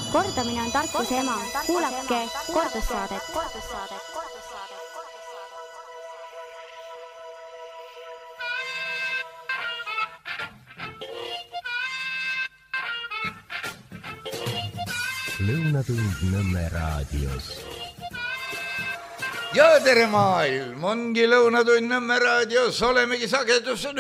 Kordamine on tarkuse ema. Kuulake kordussaadet. Lõunatund Nõmme raadios. Ja tere maailm, ongi Lõunatund Nõmme raadios, olemegi sagedusel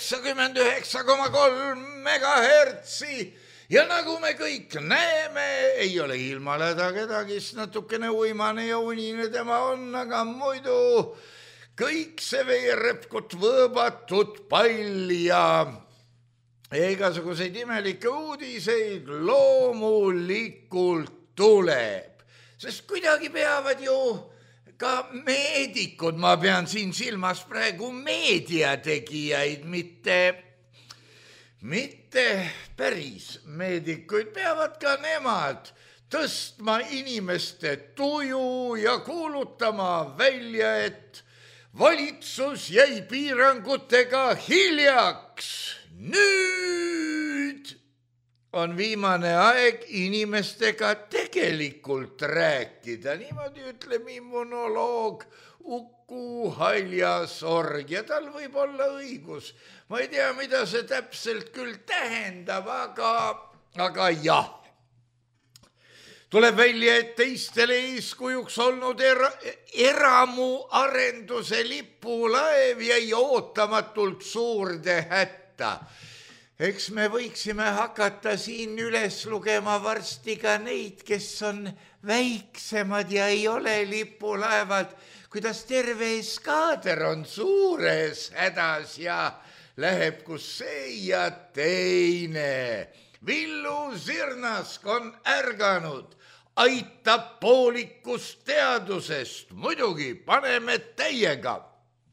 99,3 megahertsi. Ja nagu me kõik näeme, ei ole ilmal häda kedagi, natukene uimane ja unine tema on, aga muidu kõik see veerepkut võõbatud pall ja igasuguseid imelikke uudiseid loomulikult tuleb. Sest kuidagi peavad ju ka meedikud, ma pean siin silmas praegu meediategijaid, mitte päris meedikuid, peavad ka nemad tõstma inimeste tuju ja kuulutama välja, et valitsus jäi piirangutega hiljaks. Nüüd on viimane aeg inimestega tegelikult rääkida. Niimoodi ütleb immunoloog Uku Haljasorg ja tal võib olla õigus. Ma ei tea, mida see täpselt küll tähendab, aga jah. Tuleb välja, et teistele eeskujuks olnud eramuarenduse lipulaev jäi ootamatult suurde hätta. Eks me võiksime hakata siin üles lugema varsti ka neid, kes on väiksemad ja ei ole lipulaevad, kuidas terve eskaader on suures hädas ja läheb kus see ja teine. Villu Sirnask on ärganud, aitab poolikust teadusest, muidugi paneme täiega.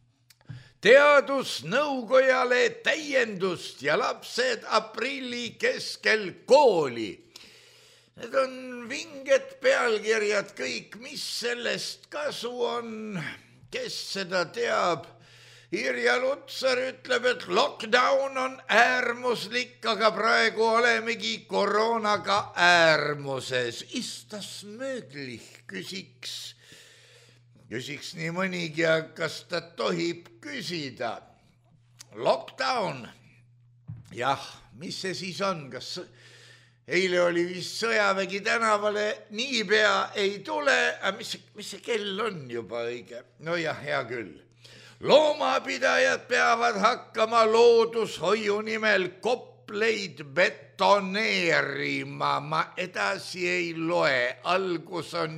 Teadusnõukojale täiendust ja lapsed aprilli keskel kooli. Need on vinged pealkirjad kõik, mis sellest kasu on, kes seda teab. Irja Lutsar ütleb, et lockdown on äärmuslik, aga praegu olemegi koroonaga äärmuses. Istas mööglich, küsiks nii mõnigi, kas ta tohib küsida. Lockdown, jah, mis see siis on? Kas eile oli vist sõjavägi tänavale, niipea ei tule, mis see kell on juba õige? No jah, hea küll. Loomapidajad peavad hakkama loodushoiu nimel kopleid betoneerima. Ma edasi ei loe, algus on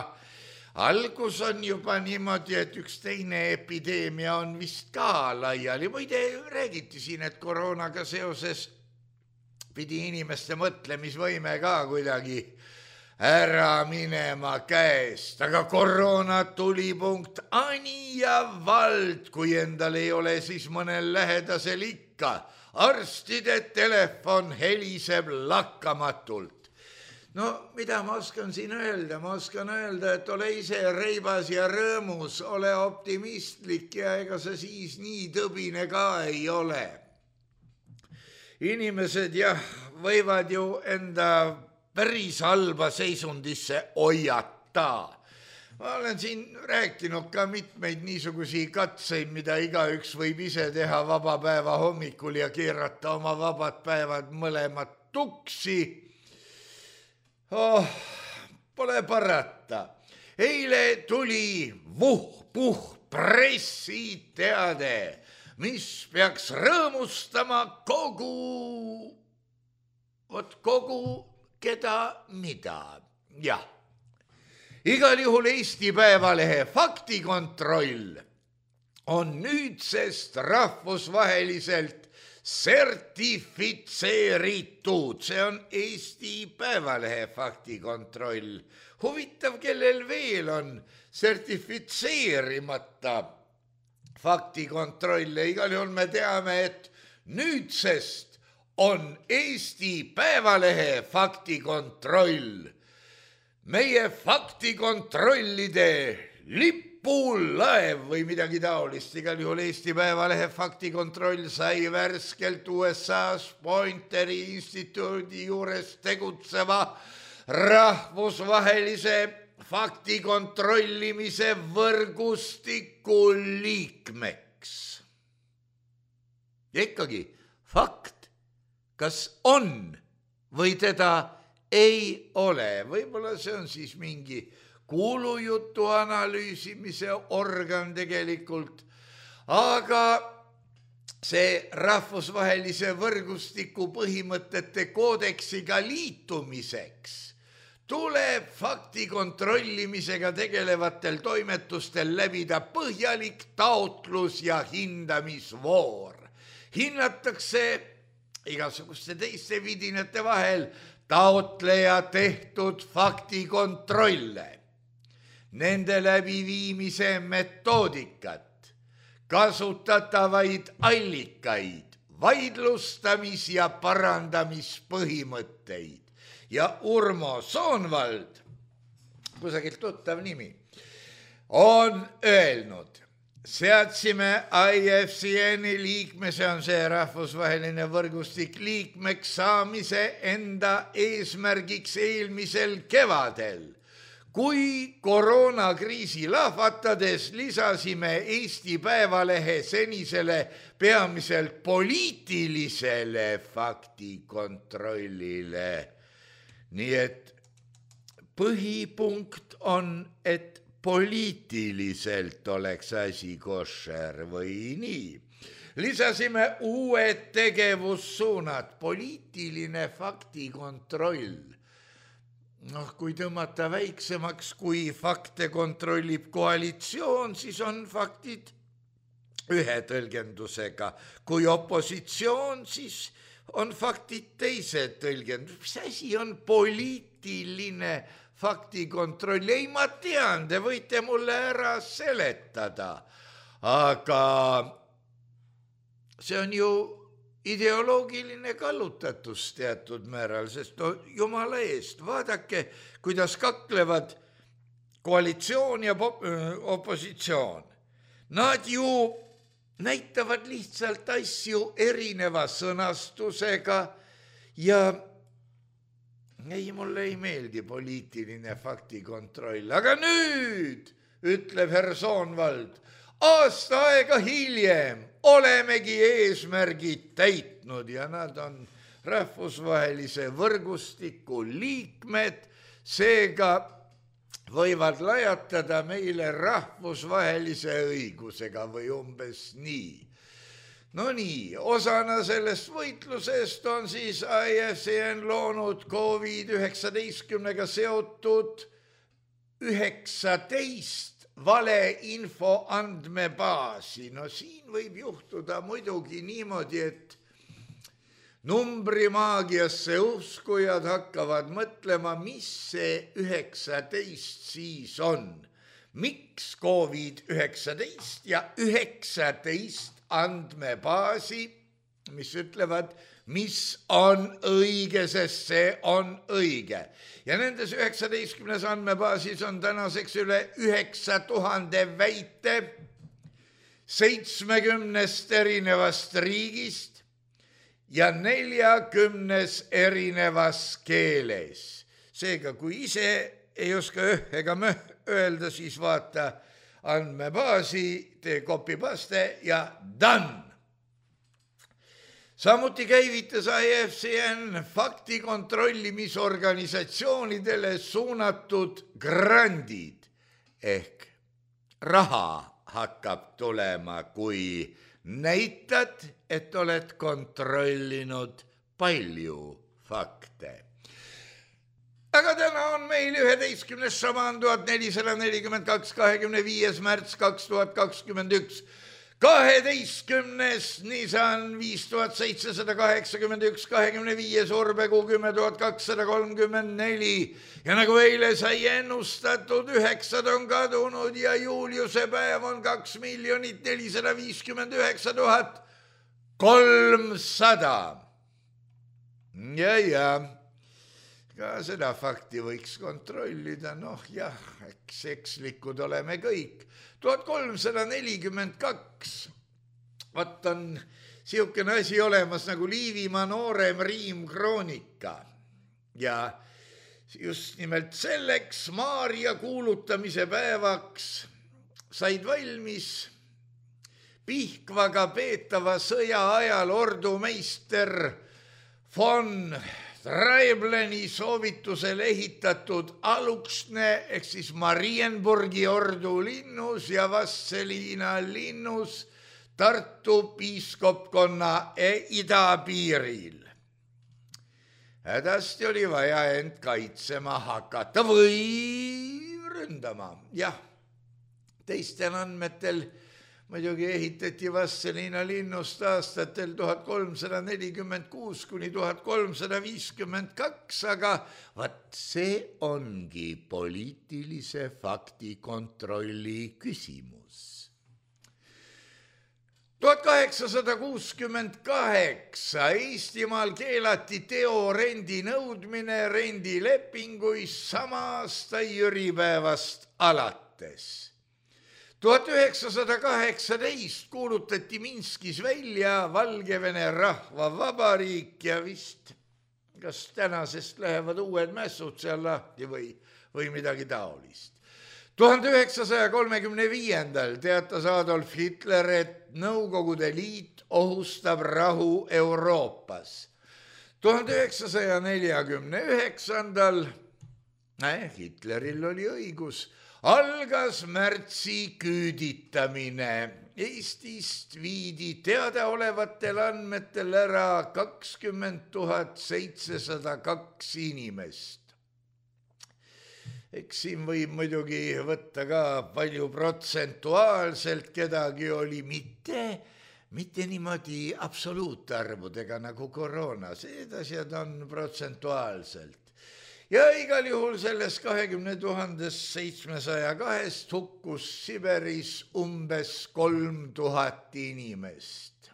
juba niimoodi, et üks teine epideemia on vist ka laiali. Muide, räägiti siin, et koroonaga seoses pidi inimeste mõtlemisvõime ka kuidagi ära minema käest. Aga koroona tuli punkt ani ja vald, kui endal ei ole, siis mõnel lähedasel ikka. Arstide telefon heliseb lakkamatult. No, mida ma oskan siin öelda? Ma oskan öelda, et ole ise reibas ja rõõmus, ole optimistlik ja ega sa siis nii tõbine ka ei ole. Inimesed jah, võivad ju enda päris halba seisundisse hoiata. Ma olen siin rääkinud ka mitmeid niisugusi katseid, mida igaüks võib ise teha vaba päeva hommikul ja keerata oma vabad päevad mõlemad tuksi. Pole parata. Eile tuli vuh-puh pressiteade, mis peaks rõõmustama kogu keda mida. Jah. Igal juhul Eesti Päevalehe faktikontroll on nüüdsest rahvusvaheliselt sertifitseeritud. See on Eesti Päevalehe faktikontroll. Huvitav, kellel veel on sertifitseerimata faktikontrolle. Igal juhul me teame, et nüüdsest on Eesti Päevalehe faktikontroll. Meie faktikontrollide lipulaev või midagi taolist. Igal juhul Eesti Päevalehe faktikontroll sai värskelt USA's Pointeri instituudi juures tegutseva rahvusvahelise fakti kontrollimise võrgustiku liikmeks. Ja ikkagi fakt, kas on või teda ei ole. Võib-olla see on siis mingi kuulujutu analüüsimise organ tegelikult, aga see rahvusvahelise võrgustiku põhimõtete koodeksiga liitumiseks tuleb fakti kontrollimisega tegelevatel toimetustel läbida põhjalik taotlus ja hindamisvoor. Hinnatakse igasuguste teiste vidinate vahel taotleja tehtud faktikontrolle, nende läbiviimise metoodikat, kasutatavaid allikaid, vaidlustamis- ja parandamispõhimõtteid. Ja Urmo Soonvald, kusagilt tuttav nimi, on öelnud, seadsime IFCN-i liikme, see on see rahvusvaheline võrgustik, liikmeks saamise enda eesmärgiks eelmisel kevadel. Kui koroonakriisi lahvatades lisasime Eesti Päevalehe senisele peamiselt poliitilisele faktikontrollile. Nii et põhipunkt on, et poliitiliselt oleks asi koššer või nii. Lisasime uued tegevussuunad, poliitiline faktikontroll. Kui tõmmata väiksemaks, kui fakte kontrollib koalitsioon, siis on faktid ühe tõlgendusega. Kui opositsioon, siis on faktid teise tõlgendus. Mis asi on poliitiline faktikontroll? Ei, ma tean, te võite mulle ära seletada, aga see on ju ideoloogiline kallutatus teatud määral, sest jumala eest, vaadake, kuidas kaklevad koalitsioon ja opositsioon. Nad ju näitavad lihtsalt asju erineva sõnastusega ja ei, mulle ei meeldi poliitiline faktikontroll. Aga nüüd, ütleb herr Soonvald, aasta aega hiljem olemegi eesmärgid täitnud ja nad on rahvusvahelise võrgustiku liikmed, seega võivad lajatada meile rahvusvahelise õigusega või umbes nii. No nii, osana sellest võitlusest on siis IFCN loonud COVID-19-ga seotud 19 valeinfo andmebaasi. No siin võib juhtuda muidugi niimoodi, et numbrimaagiasse uskujad hakkavad mõtlema, mis see 19 siis on. Miks COVID-19 ja 19 andmebaasi, mis ütlevad, mis on õige, sest see on õige. Ja nendes 19 andmebaasis on tänaseks üle 9000 väite 70 erinevast riigist ja 40 erinevas keeles. Seega, kui ise ei oska ega öelda, siis vaata andmebaasi, tee copy-paste ja done. Samuti käivitas IFCN faktikontrollimisorganisatsioonidele suunatud grandid ehk raha hakkab tulema, kui näitad, et oled kontrollinud palju fakte. Aga täna on meil 11. šamaan 1442, 25. märts 2021. 12. Nisan 5781, 25. Urbekuu 10234 ja nagu eile sai ennustatud, 9 on kadunud ja Juliuse päev on 2 459 300. Ja ka seda fakti võiks kontrollida, noh jah, eks ekslikud oleme kõik. 1342, vaat on siukene asi olemas nagu Liivimaa noorem riimkroonika ja just nimelt selleks Maarja kuulutamise päevaks said valmis Pihkvaga peetava sõja ajal ordumeister von Traibleni soovitusel ehitatud Aluksne ehk siis Marienburgi ordu linnus ja Vastseliina linnus Tartu piiskopkonna idapiiril. Hädasti oli vaja end kaitsema hakata või ründama. Jah, teistel andmetel muidugi ehitati Vastseliina linnust aastatel 1346 kuni 1352, aga vaat see ongi poliitilise fakti kontrolli küsimus. 1868 Eestimaal keelati teorendi nõudmine rendilepinguis sama aasta jüripäevast alates. 1918 kuulutati Minskis välja Valgevene rahvavabariik ja vist kas tänasest lähevad uued mässud seal lahti või midagi taolist. 1935 teatas Adolf Hitler, et Nõukogude Liit ohustab rahu Euroopas. 1949 Hitleril oli õigus, algas märtsi küüditamine. Eestist viidi teadaolevatel andmetel ära 20 702 inimest. Eks siin võib muidugi võtta ka palju protsentuaalselt, kedagi oli mitte niimoodi absoluutarvudega nagu koroona, need asjad on protsentuaalselt. Ja igal juhul sellest 20 702 hukkus Siberis umbes 3000 inimest.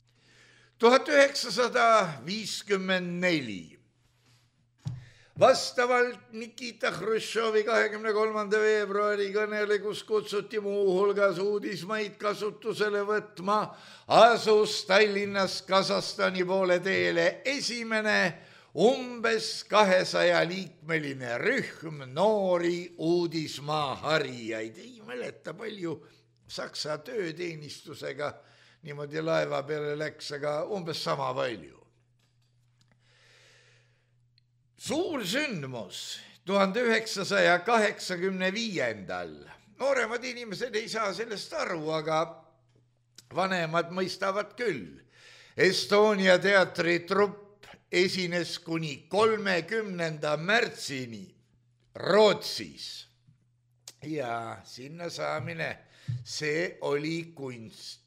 1954 vastavalt Nikita Hruštšovi 23. veebruari kõnele, kus kutsuti muu hulgas uudismaid kasutusele võtma, asus Tallinnas Kasahstani poole teele esimene umbes 200-liikmeline rühm noori uudismaa harijaid. Ei mäleta palju Saksa tööteenistusega niimoodi laeva peale läks, aga umbes sama palju. Suur sündmus 1985. Nooremad inimesed ei saa sellest aru, aga vanemad mõistavad küll. Estonia teatri trupp esines kuni 30. märtsini Rootsis. Ja sinna saamine, see oli kunst.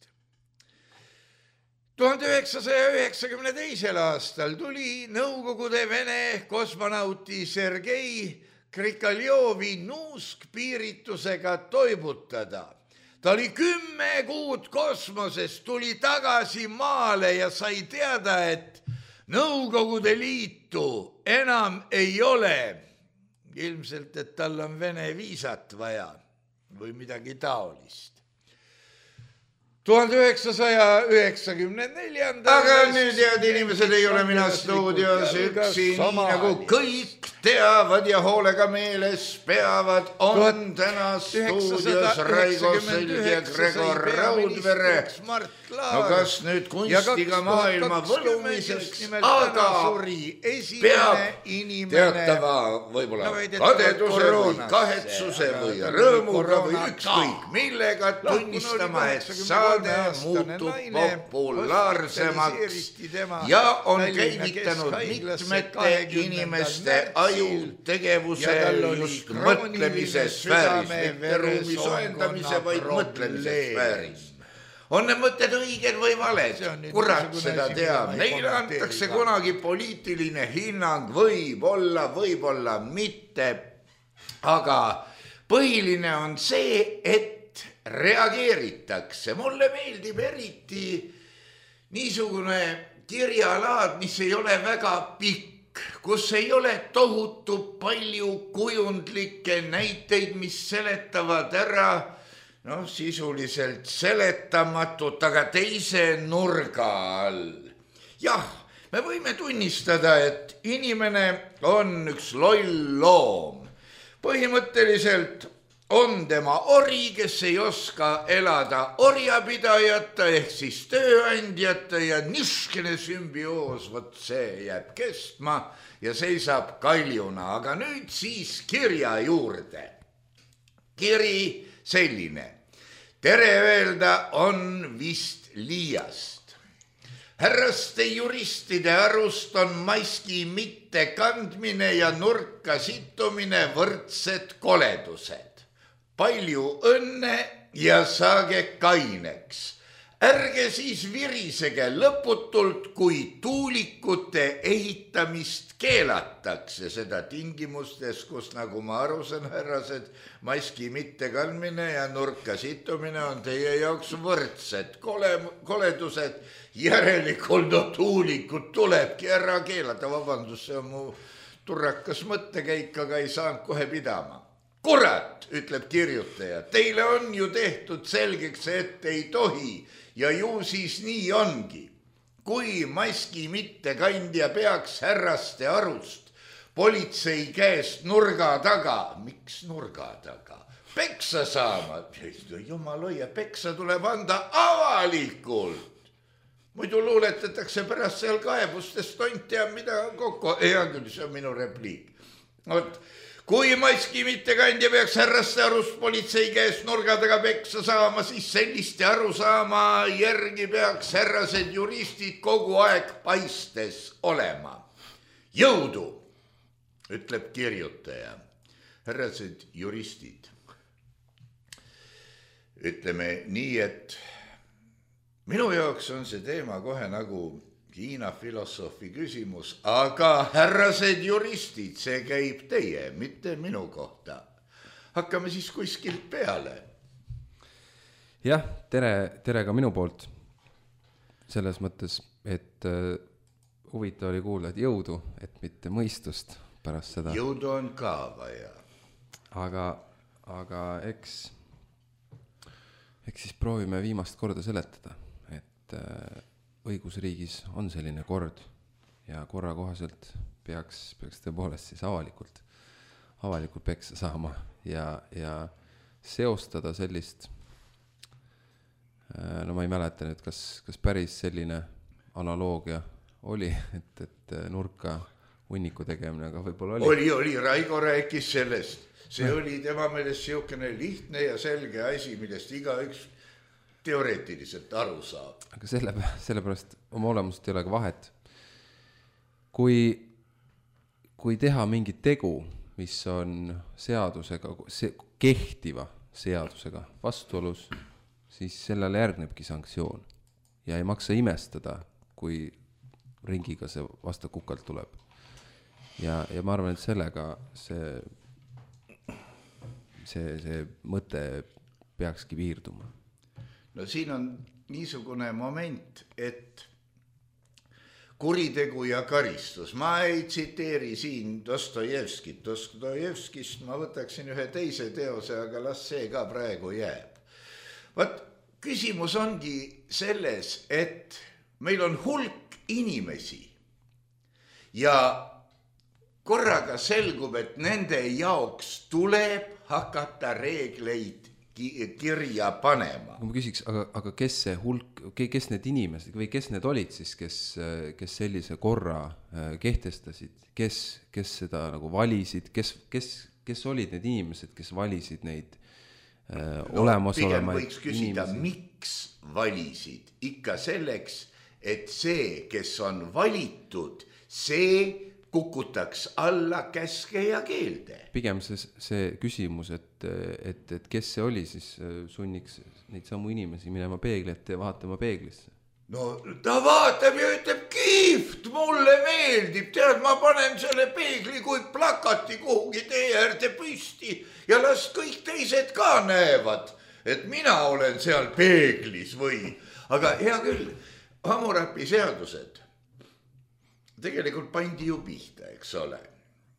1992. aastal tuli Nõukogude Vene kosmonauti Sergei Krikaljovi nuuskpiiritusega toibutada. Ta oli 10 kuud kosmoses, tuli tagasi maale ja sai teada, et Nõukogude Liitu enam ei ole. Ilmselt, et tal on Vene viisat vaja või midagi taolist. 1994. Aga nüüd head inimesed, ei ole mina stuudios üksi, nii nagu kõik teavad ja hoolega meeles peavad, on täna stuudios Raigo Sõlg ja Gregor Raudvere. No kas nüüd kunstiga maailma võlumiseks, aga peab teatava võib-olla kadeduse või kahetsuse või rõõmuga või ükskõik millega tunnistama, et saade muutub populaarsemaks ja on käivitanud mitmete inimeste ajutegevuse just mõtlemise sfääris, mitte ruumi soojendamise, vaid mõtlemise sfääris. On need mõtted õiged või valed? Kurat seda teab. Neile antakse kunagi poliitiline hinnang, võib-olla mitte. Aga põhiline on see, et reageeritakse. Mulle meeldib eriti niisugune kirjalaad, mis ei ole väga pikk, kus ei ole tohutu palju kujundlikke näiteid, mis seletavad ära sisuliselt seletamatut, aga teise nurga all. Jah, me võime tunnistada, et inimene on üks loll loom. Põhimõtteliselt on tema ori, kes ei oska elada orjapidajata ehk siis tööandjata ja niškene sümbioos, vot see jääb kestma ja seisab kaljuna. Aga nüüd siis kirja juurde. Kiri selline. Tere öelda on vist liiast. Härraste juristide arust on maski mitte kandmine ja nurka sittumine võrdsed koledused. Palju õnne ja saage kaineks. Ärge siis virisege lõputult, kui tuulikute ehitamist keelatakse. Seda tingimustes, kus nagu ma aru saan, härrased, maski mitte kandmine ja nurka sittumine on teie jaoks võrdsed koledused. Järelikult tuulikud tulebki ära keelata. Vabandus, see on mu turrakas mõttekäik, aga ei saanud kohe pidama. Kurat, ütleb kirjutaja, teile on ju tehtud selgeks, et ei tohi ja ju siis nii ongi. Kui maski mittekandja peaks härraste arust politsei käest nurga taga, miks nurga taga, peksa saama, jumal hoia, peksa tuleb anda avalikult. Muidu luuletatakse pärast seal kaebustest tont ja mida kokku, hea küll, see on minu repliik. Kui maski mittekandja peaks härraste arust politsei käest nurga taga peksa saama, siis selliste arusaama järgi peaks härrased juristid kogu aeg paistes olema. Jõudu, ütleb kirjutaja. Härrased juristid. Ütleme nii, et minu jaoks on see teema kohe nagu Hiina filosoofi küsimus, aga härrased juristid, see käib teie, mitte minu kohta. Hakkame siis kuskilt peale. Jah, tere ka minu poolt. Selles mõttes, et huvitav oli kuulda, et jõudu, et mitte mõistust pärast seda. Jõudu on ka vaja. Aga eks siis proovime viimast korda seletada, et õigusriigis on selline kord ja korra kohaselt peaks tõepoolest siis avalikult peksa saama ja seostada sellist, no ma ei mäleta nüüd, kas päris selline analoogia oli, et nurka hunniku tegemine, aga võib-olla oli, Raigo rääkis sellest. See oli tema meelest siukene lihtne ja selge asi, millest igaüks teoreetiliselt aru saab. Aga sellepärast oma olemust ei ole ka vahet. Kui teha mingi tegu, mis on seadusega, kehtiva seadusega vastuolus, siis sellele järgnebki sanktsioon. Ja ei maksa imestada, kui ringiga see vastu kukalt tuleb. Ja ma arvan, et sellega see mõte peakski piirduma. No siin on niisugune moment, et kuritegu ja karistus. Ma ei tsiteeri siin Dostojevskist ma võtaksin ühe teise teose, aga las see ka praegu jääb. Vaat küsimus ongi selles, et meil on hulk inimesi ja korraga selgub, et nende jaoks tuleb hakata reegleid kirja panema. Ma küsiks, aga kes see hulk, kes need inimesed või kes need olid siis, kes sellise korra kehtestasid, kes seda nagu valisid, kes olid need inimesed, kes valisid neid olemasolemaid võiks küsida, inimesi? Miks valisid? Ikka selleks, et see, kes on valitud, see kukutaks alla käske ja keelde. Pigem see küsimus, et kes see oli, siis sunniks neid samu inimesi minema peeglite ja vaatama peeglisse. No ta vaatab ja ütleb, kihvt, mulle meeldib, tead, ma panen selle peegli kui plakati kuhugi tee äärde püsti ja las kõik teised ka näevad, et mina olen seal peeglis või. Aga hea küll, Hammurapi seadused tegelikult pandi ju pihta, eks ole.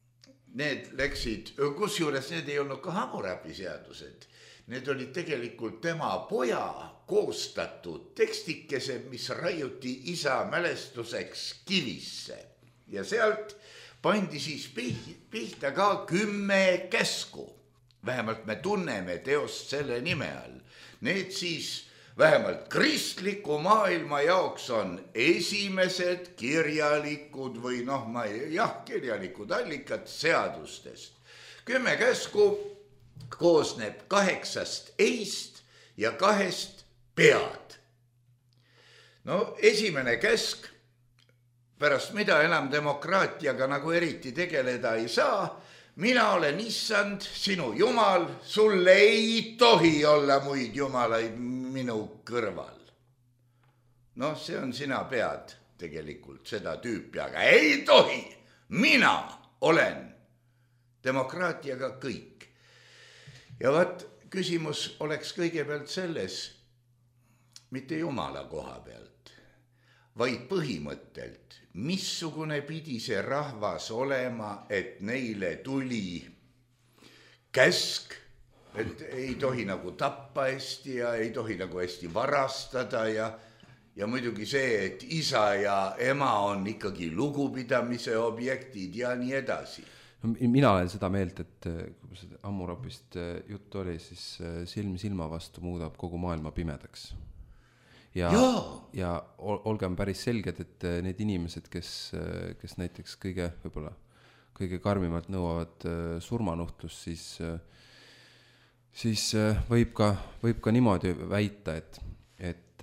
need läksid, kusjuures need ei olnud ka Hammurapi seadused. Need olid tegelikult tema poja koostatud tekstikesed, mis raiuti isa mälestuseks kivisse. Ja sealt pandi siis pihta ka 10 käsku. Vähemalt me tunneme teost selle nime all. Need siis vähemalt kristliku maailma jaoks on esimesed kirjalikud või kirjalikud allikad seadustest. 10 käsku koosneb 8 eist ja 2 pead. No esimene käsk, pärast mida enam demokraatiaga nagu eriti tegeleda ei saa, mina olen issand, sinu jumal, sulle ei tohi olla muid jumalaid minu kõrval. No see on sina pead tegelikult seda tüüpi, aga ei tohi, mina olen demokraatiaga kõik. Ja vaat küsimus oleks kõigepealt selles, mitte jumala koha pealt, vaid põhimõttelt, missugune pidi see rahvas olema, et neile tuli käsk, et ei tohi nagu tappa hästi ja ei tohi nagu hästi varastada ja muidugi see, et isa ja ema on ikkagi lugupidamise objektid ja nii edasi. Mina olen seda meelt, et kui seda Hammurapist jutt oli, siis silm silma vastu muudab kogu maailma pimedaks. Ja olgem päris selged, et need inimesed, kes näiteks kõige karmimalt nõuavad surmanuhtlust, siis võib ka niimoodi väita, et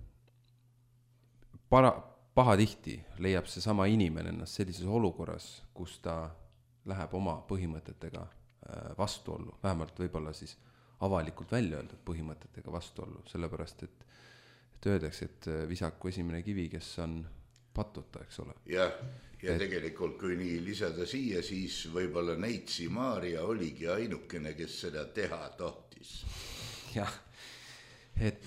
pahatihti leiab see sama inimene ennast sellises olukorras, kus ta läheb oma põhimõtetega vastuollu, vähemalt võib-olla siis avalikult välja öeldud põhimõtetega vastuollu, sellepärast, et öeldakse, et visaku esimene kivi, kes on patuta, eks ole. Ja tegelikult, kui nii lisada siia, siis võib-olla Neitsi Maarja oligi ainukene, kes seda teha tohtis. Jah, et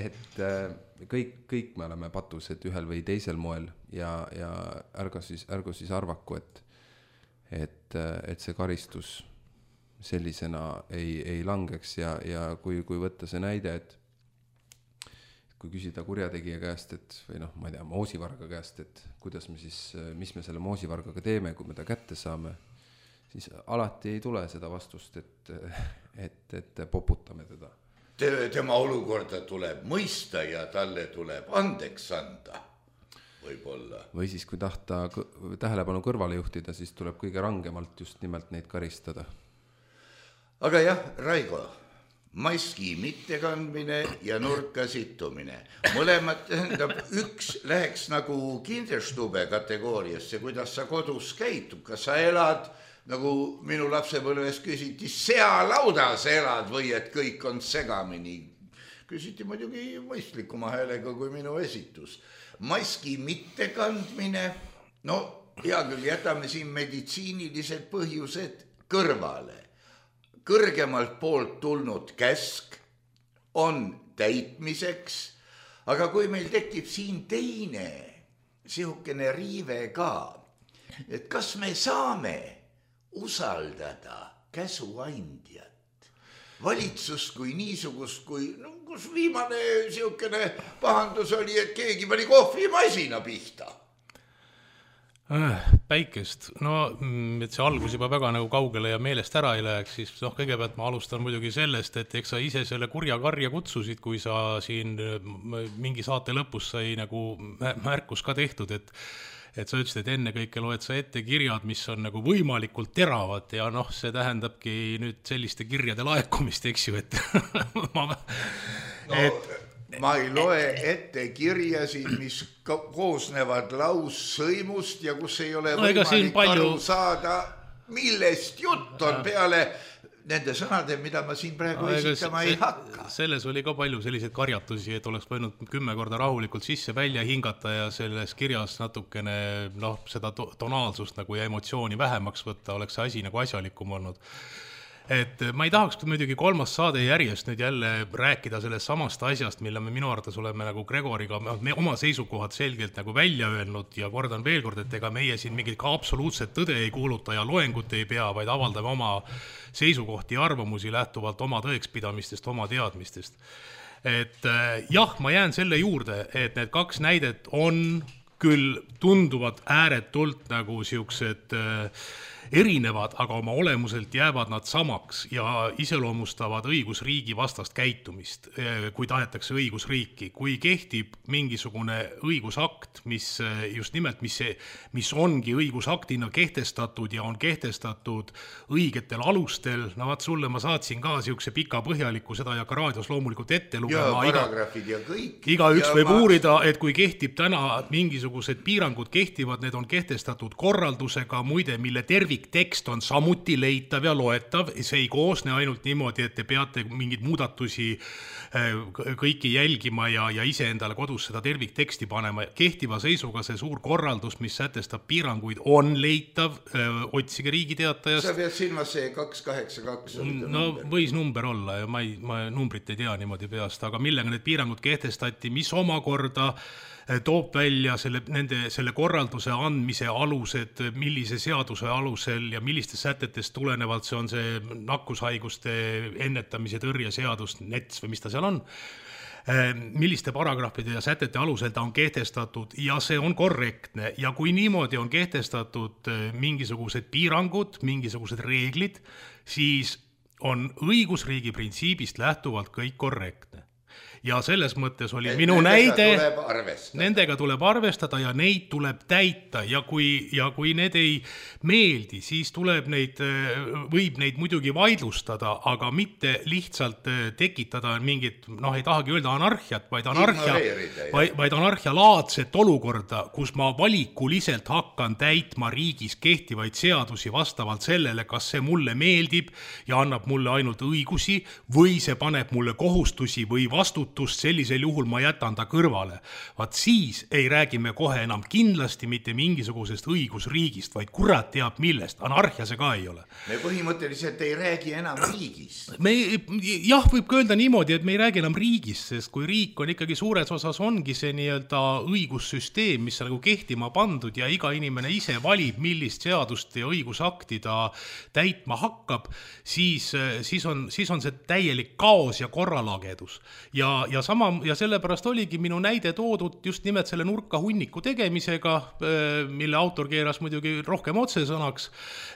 kõik me oleme patused ühel või teisel moel ja ärgu siis arvaku, et see karistus sellisena ei langeks ja kui võtta see näide, et kui küsida kurjategija käest, või ma ei tea, moosivarga käest, et mis me selle moosivargaga teeme, kui me ta kätte saame, siis alati ei tule seda vastust, et poputame teda. Tema olukorda tuleb mõista ja talle tuleb andeks anda. Võib-olla. Või siis, kui tahta tähelepanu kõrvale juhtida, siis tuleb kõige rangemalt just nimelt neid karistada. Aga jah, Raigo, maski mittekandmine ja nurka sittumine. Mõlemad tähendab, üks läheks nagu kinderstube kategooriasse, kuidas sa kodus käitub, kas sa elad, nagu minu lapsepõlves küsiti, sealaudas elad või et kõik on segamini. Küsiti muidugi mõistlikuma häälega kui minu esitus. Maski mittekandmine, hea küll, jätame siin meditsiinilised põhjused kõrvale. Kõrgemalt poolt tulnud käsk on täitmiseks, aga kui meil tekib siin teine sihukene riive ka, et kas me saame usaldada käsuandjat, valitsust kui niisugust, kus viimane sihukene pahandus oli, et keegi pani kohvimasina pihta. Päikest, et see algus juba väga nagu kaugele ja meelest ära ei läheks, siis kõigepealt ma alustan muidugi sellest, et eks sa ise selle kurja karja kutsusid, kui sa siin mingi saate lõpus sai nagu märkus ka tehtud, et sa ütlesid, et enne kõike loed sa ette kirjad, mis on nagu võimalikult teravad ja see tähendabki nüüd selliste kirjade laekumist, eks ju, et ma ei loe ette kirjasid, mis koosnevad laussõimust ja kus ei ole võimalik aru saada, millest jutt on peale nende sõnade, mida ma siin praegu esitama ei hakka. Selles oli ka palju selliseid karjatusi, et oleks võinud 10 korda rahulikult sisse välja hingata ja selles kirjas natukene seda tonaalsust nagu ja emotsiooni vähemaks võtta, oleks see asi nagu asjalikum olnud. et ma ei tahaks muidugi 3. saade järjest nüüd jälle rääkida sellest samast asjast, mille me minu arvates oleme nagu Gregoriga oma seisukohad selgelt nagu välja öelnud ja kordan veel kord, et ega meie siin mingit ka absoluutset tõde ei kuuluta ja loengut ei pea, vaid avaldame oma seisukohti ja arvamusi lähtuvalt oma tõekspidamistest, oma teadmistest. Et jah, ma jään selle juurde, et need 2 näidet on küll tunduvad ääretult nagu siuksed erinevad, aga oma olemuselt jäävad nad samaks ja iseloomustavad õigusriigi vastast käitumist, kui tahetakse õigusriiki. Kui kehtib mingisugune õigusakt, mis just nimelt, mis ongi õigusaktina kehtestatud ja on kehtestatud õigetel alustel, no vaat sulle ma saatsin ka siukse pika põhjaliku, seda ja ka raadios loomulikult ette lugema. Ja paragrafid ja kõik. Igaüks võib uurida, et kui kehtib täna mingisugused piirangud kehtivad, need on kehtestatud korraldusega, muide, mille tekst on samuti leitav ja loetav, see ei koosne ainult niimoodi, et te peate mingeid muudatusi kõiki jälgima ja ise endale kodus seda tervikteksti panema. Kehtiva seisuga see suur korraldus, mis sätestab piiranguid, on leitav, otsige Riigiteatajast. Sa pead silmas see 282. No võis number olla ja ma numbrit ei tea niimoodi peast, aga millega need piirangud kehtestati, mis omakorda toob välja selle korralduse andmise alused, millise seaduse alusel ja millistest sätetest tulenevalt, see on see nakkushaiguste ennetamise tõrje seadus, NETS või mis ta seal on, milliste paragrahvide ja sätete alusel ta on kehtestatud ja see on korrektne ja kui niimoodi on kehtestatud mingisugused piirangud, mingisugused reeglid, siis on õigusriigi printsiibist lähtuvalt kõik korrektne. Ja selles mõttes oli minu näide, nendega tuleb arvestada ja neid tuleb täita ja kui need ei meeldi, siis võib neid muidugi vaidlustada, aga mitte lihtsalt tekitada mingit, ei tahagi öelda anarhiat, vaid anarhialaadset olukorda, kus ma valikuliselt hakkan täitma riigis kehtivaid seadusi vastavalt sellele, kas see mulle meeldib ja annab mulle ainult õigusi või see paneb mulle kohustusi või vastutust, sellisel juhul ma jätan ta kõrvale. Vaat siis ei räägi me kohe enam kindlasti mitte mingisugusest õigusriigist, vaid kurat teab millest. Anarhia see ka ei ole. Me põhimõtteliselt ei räägi enam riigist. Jah, võib öelda niimoodi, et me ei räägi enam riigist, sest kui riik on ikkagi suures osas ongi see nii-öelda õigussüsteem, mis on nagu kehtima pandud ja iga inimene ise valib, millist seadust ja õigusakti ta täitma hakkab, siis on see täielik kaos ja korralagedus. Ja sellepärast oligi minu näide toodud just nimelt selle nurka hunniku tegemisega, mille autor keeras muidugi rohkem otsesõnaks,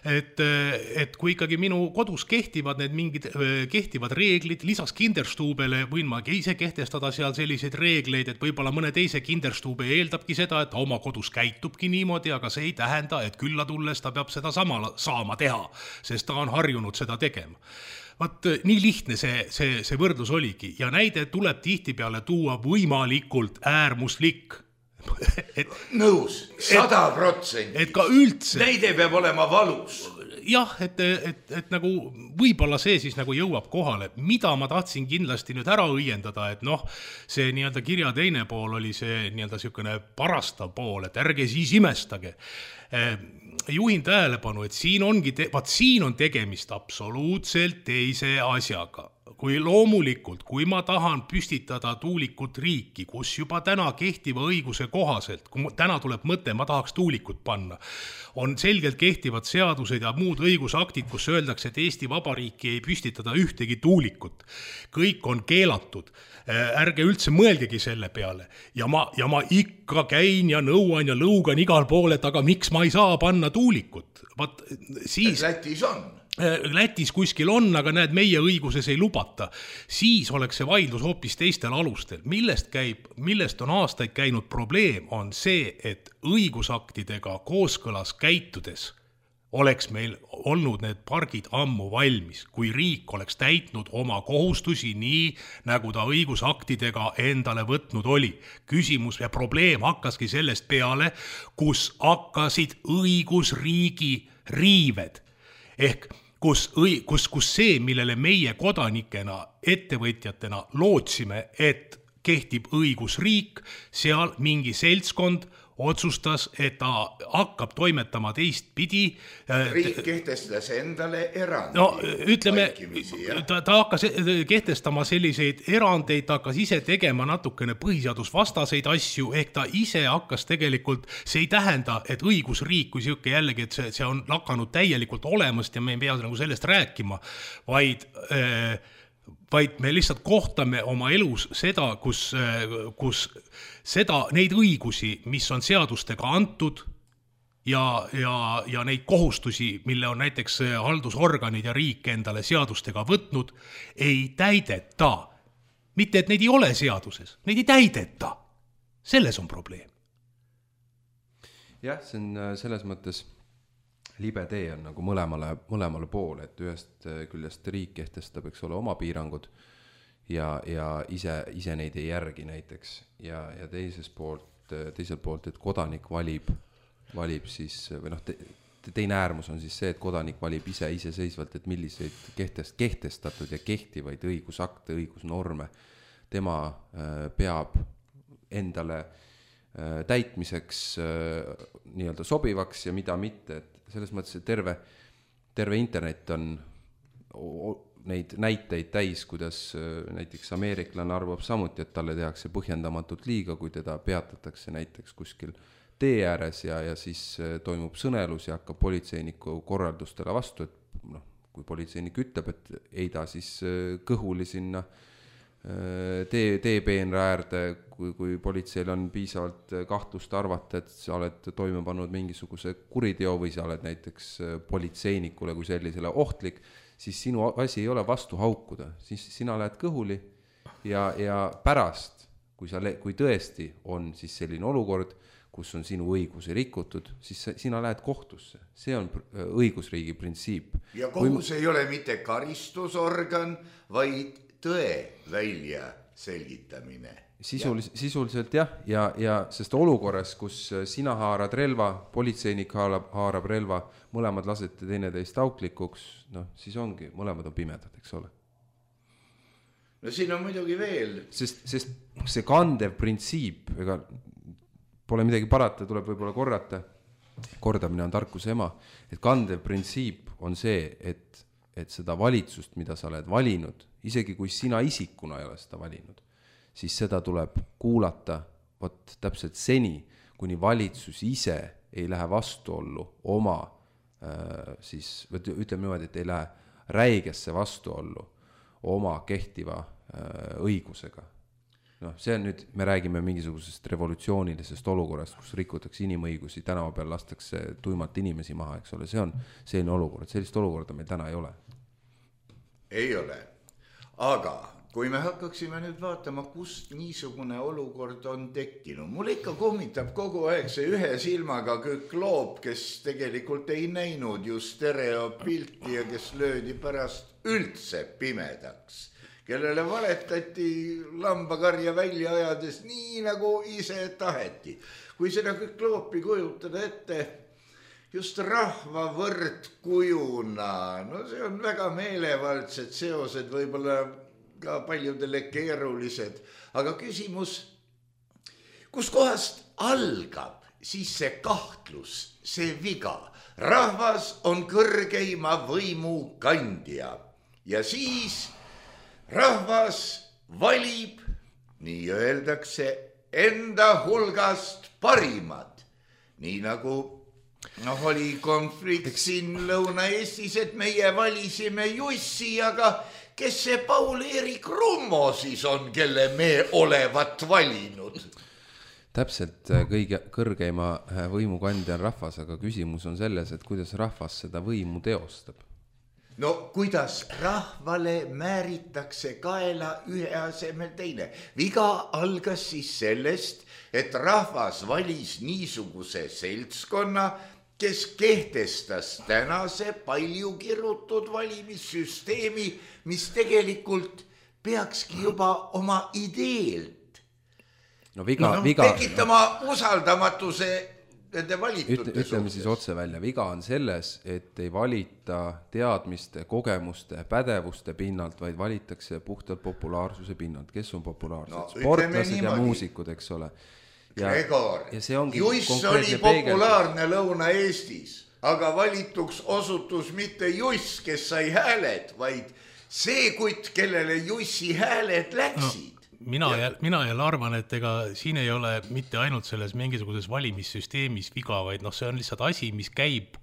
et kui ikkagi minu kodus kehtivad need mingid kehtivad reeglid, lisaks Kinderstubele võin ma ise kehtestada seal selliseid reegleid, et võib-olla mõne teise Kinderstube eeldabki seda, et ta oma kodus käitubki niimoodi, aga see ei tähenda, et külla tulles ta peab seda saama teha, sest ta on harjunud seda tegema. Vaat nii lihtne see võrdlus oligi ja näide tuleb tihtipeale tuua võimalikult äärmuslik. Nõus, 100%. Et ka üldse. Näide peab olema valus. Jah, et nagu võib-olla see siis nagu jõuab kohale, mida ma tahtsin kindlasti nüüd ära õiendada, et see nii-öelda kirja teine pool oli see nii-öelda siukene parastav pool, et ärge siis imestage. Juhin tähelepanu, et siin on tegemist absoluutselt teise asjaga. Kui loomulikult, kui ma tahan püstitada tuulikut riiki, kus juba täna kehtiva õiguse kohaselt, kui täna tuleb mõte, ma tahaks tuulikut panna, on selgelt kehtivad seadused ja muud õigusaktid, kus öeldakse, et Eesti Vabariiki ei püstitada ühtegi tuulikut. Kõik on keelatud. Ärge üldse mõelgegi selle peale. Ja ma ikka käin ja nõuan ja lõugan igal pool, et aga miks ma ei saa panna tuulikut? Lätis on. Lätis kuskil on, aga näed, meie õiguses ei lubata. Siis oleks see vaidlus hoopis teistel alustel. Millest on aastaid käinud probleem, on see, et õigusaktidega kooskõlas käitudes oleks meil olnud need pargid ammu valmis, kui riik oleks täitnud oma kohustusi nii, nagu ta õigusaktidega endale võtnud oli. Küsimus ja probleem hakkaski sellest peale, kus hakkasid õigusriigi riived. Ehk kus see, millele meie kodanikena, ettevõtjatena lootsime, et kehtib õigusriik, seal mingi seltskond otsustas, et ta hakkab toimetama teistpidi. Riik kehtestas endale erandi. No ütleme, ta hakkas kehtestama selliseid erandeid, ta hakkas ise tegema natukene põhiseadusvastaseid asju, ehk ta ise hakkas tegelikult, see ei tähenda, et õigusriik kui siuke jällegi, et see on lakanud täielikult olemast ja me ei pea nagu sellest rääkima, vaid me lihtsalt kohtame oma elus seda, kus seda, neid õigusi, mis on seadustega antud ja neid kohustusi, mille on näiteks haldusorganid ja riik endale seadustega võtnud, ei täideta. Mitte, et neid ei ole seaduses, neid ei täideta. Selles on probleem. Jah, see on selles mõttes libe tee on nagu mõlemale poole, et ühest küljest riik kehtestab, eks ole, oma piirangud ja ise neid ei järgi näiteks ja teiselt poolt, et kodanik valib siis, või teine äärmus on siis see, et kodanik valib iseseisvalt, et milliseid kehtestatud ja kehtivaid õigusakte, õigusnorme tema peab endale täitmiseks nii-öelda sobivaks ja mida mitte, et selles mõttes, et terve internet on neid näiteid täis, kuidas näiteks ameeriklane arvab samuti, et talle tehakse põhjendamatult liiga, kui teda peatatakse näiteks kuskil tee ääres ja siis toimub sõnelus ja hakkab politseiniku korraldustele vastu, et kui politseinik ütleb, et ei ta siis kõhuli sinna teepeenra äärde, kui politseil on piisavalt kahtlust arvata, et sa oled toime pannud mingisuguse kuriteo või sa oled näiteks politseinikule kui sellisele ohtlik, siis sinu asi ei ole vastu haukuda, siis sina lähed kõhuli ja pärast, kui tõesti on siis selline olukord, kus on sinu õigusi rikutud, siis sina lähed kohtusse. See on õigusriigi printsiip. Ja kohus ei ole mitte karistusorgan, vaid tõe välja selgitamine. Sisuliselt jah, ja sest olukorras, kus sina haarad relva, politseinik haarab relva, mõlemad lasete teineteist auklikuks, siis ongi, mõlemad on pimedad, eks ole. No siin on muidugi veel. Sest see kandev printsiip, ega pole midagi parata, tuleb võib-olla korrata, kordamine on tarkuse ema, et kandev printsiip on see, et seda valitsust, mida sa oled valinud, isegi kui sina isikuna ei ole seda valinud, siis seda tuleb kuulata täpselt seni, kuni valitsus ise ei lähe vastuollu oma, siis ütleme niimoodi, et ei lähe räigesse vastuollu oma kehtiva õigusega. See on nüüd, me räägime mingisugusest revolutsioonilisest olukorrast, kus rikutakse inimõigusi, tänava peal lastakse tuimalt inimesi maha, eks ole, see on selline olukord, sellist olukorda meil täna ei ole. Ei ole, aga kui me hakkaksime nüüd vaatama, kust niisugune olukord on tekkinud, mul ikka kummitab kogu aeg see ühe silmaga kükloop, kes tegelikult ei näinud ju stereopilti ja kes löödi pärast üldse pimedaks, kellele valetati lambakarja välja ajades nii, nagu ise taheti. Kui seda kükloopi kujutada ette just rahva võrdkujuna, see on väga meelevaldsed seosed, võib-olla ka paljudele keerulised, aga küsimus, kus kohast algab siis see kahtlus, see viga? Rahvas on kõrgeima võimu kandja ja siis rahvas valib, nii öeldakse, enda hulgast parimad. Nii nagu oli konflikt siin Lõuna-Eestis, et meie valisime Jussi, aga kes see Paul-Eerik Rummo siis on, kelle me olevat valinud? Täpselt, kõige kõrgeima võimukandja on rahvas, aga küsimus on selles, et kuidas rahvas seda võimu teostab. No kuidas rahvale määritakse kaela ühe asemel teine? Viga algas siis sellest, et rahvas valis niisuguse seltskonna, kes kehtestas tänase palju kirutud valimissüsteemi, mis tegelikult peakski juba oma ideelt tekitama usaldamatuse nende valitute suhtes. Ütleme siis otse välja, viga on selles, et ei valita teadmiste, kogemuste, pädevuste pinnalt, vaid valitakse puhtalt populaarsuse pinnalt. Kes on populaarsed? Sportlased ja muusikud, eks ole. Gregor, ja see ongi Juss oli populaarne Lõuna-Eestis, aga valituks osutus mitte Juss, kes sai hääled, vaid see kutt, kellele Jussi hääled läksid. Mina jälle arvan, et ega siin ei ole mitte ainult selles mingisuguses valimissüsteemis viga, vaid see on lihtsalt asi, mis käib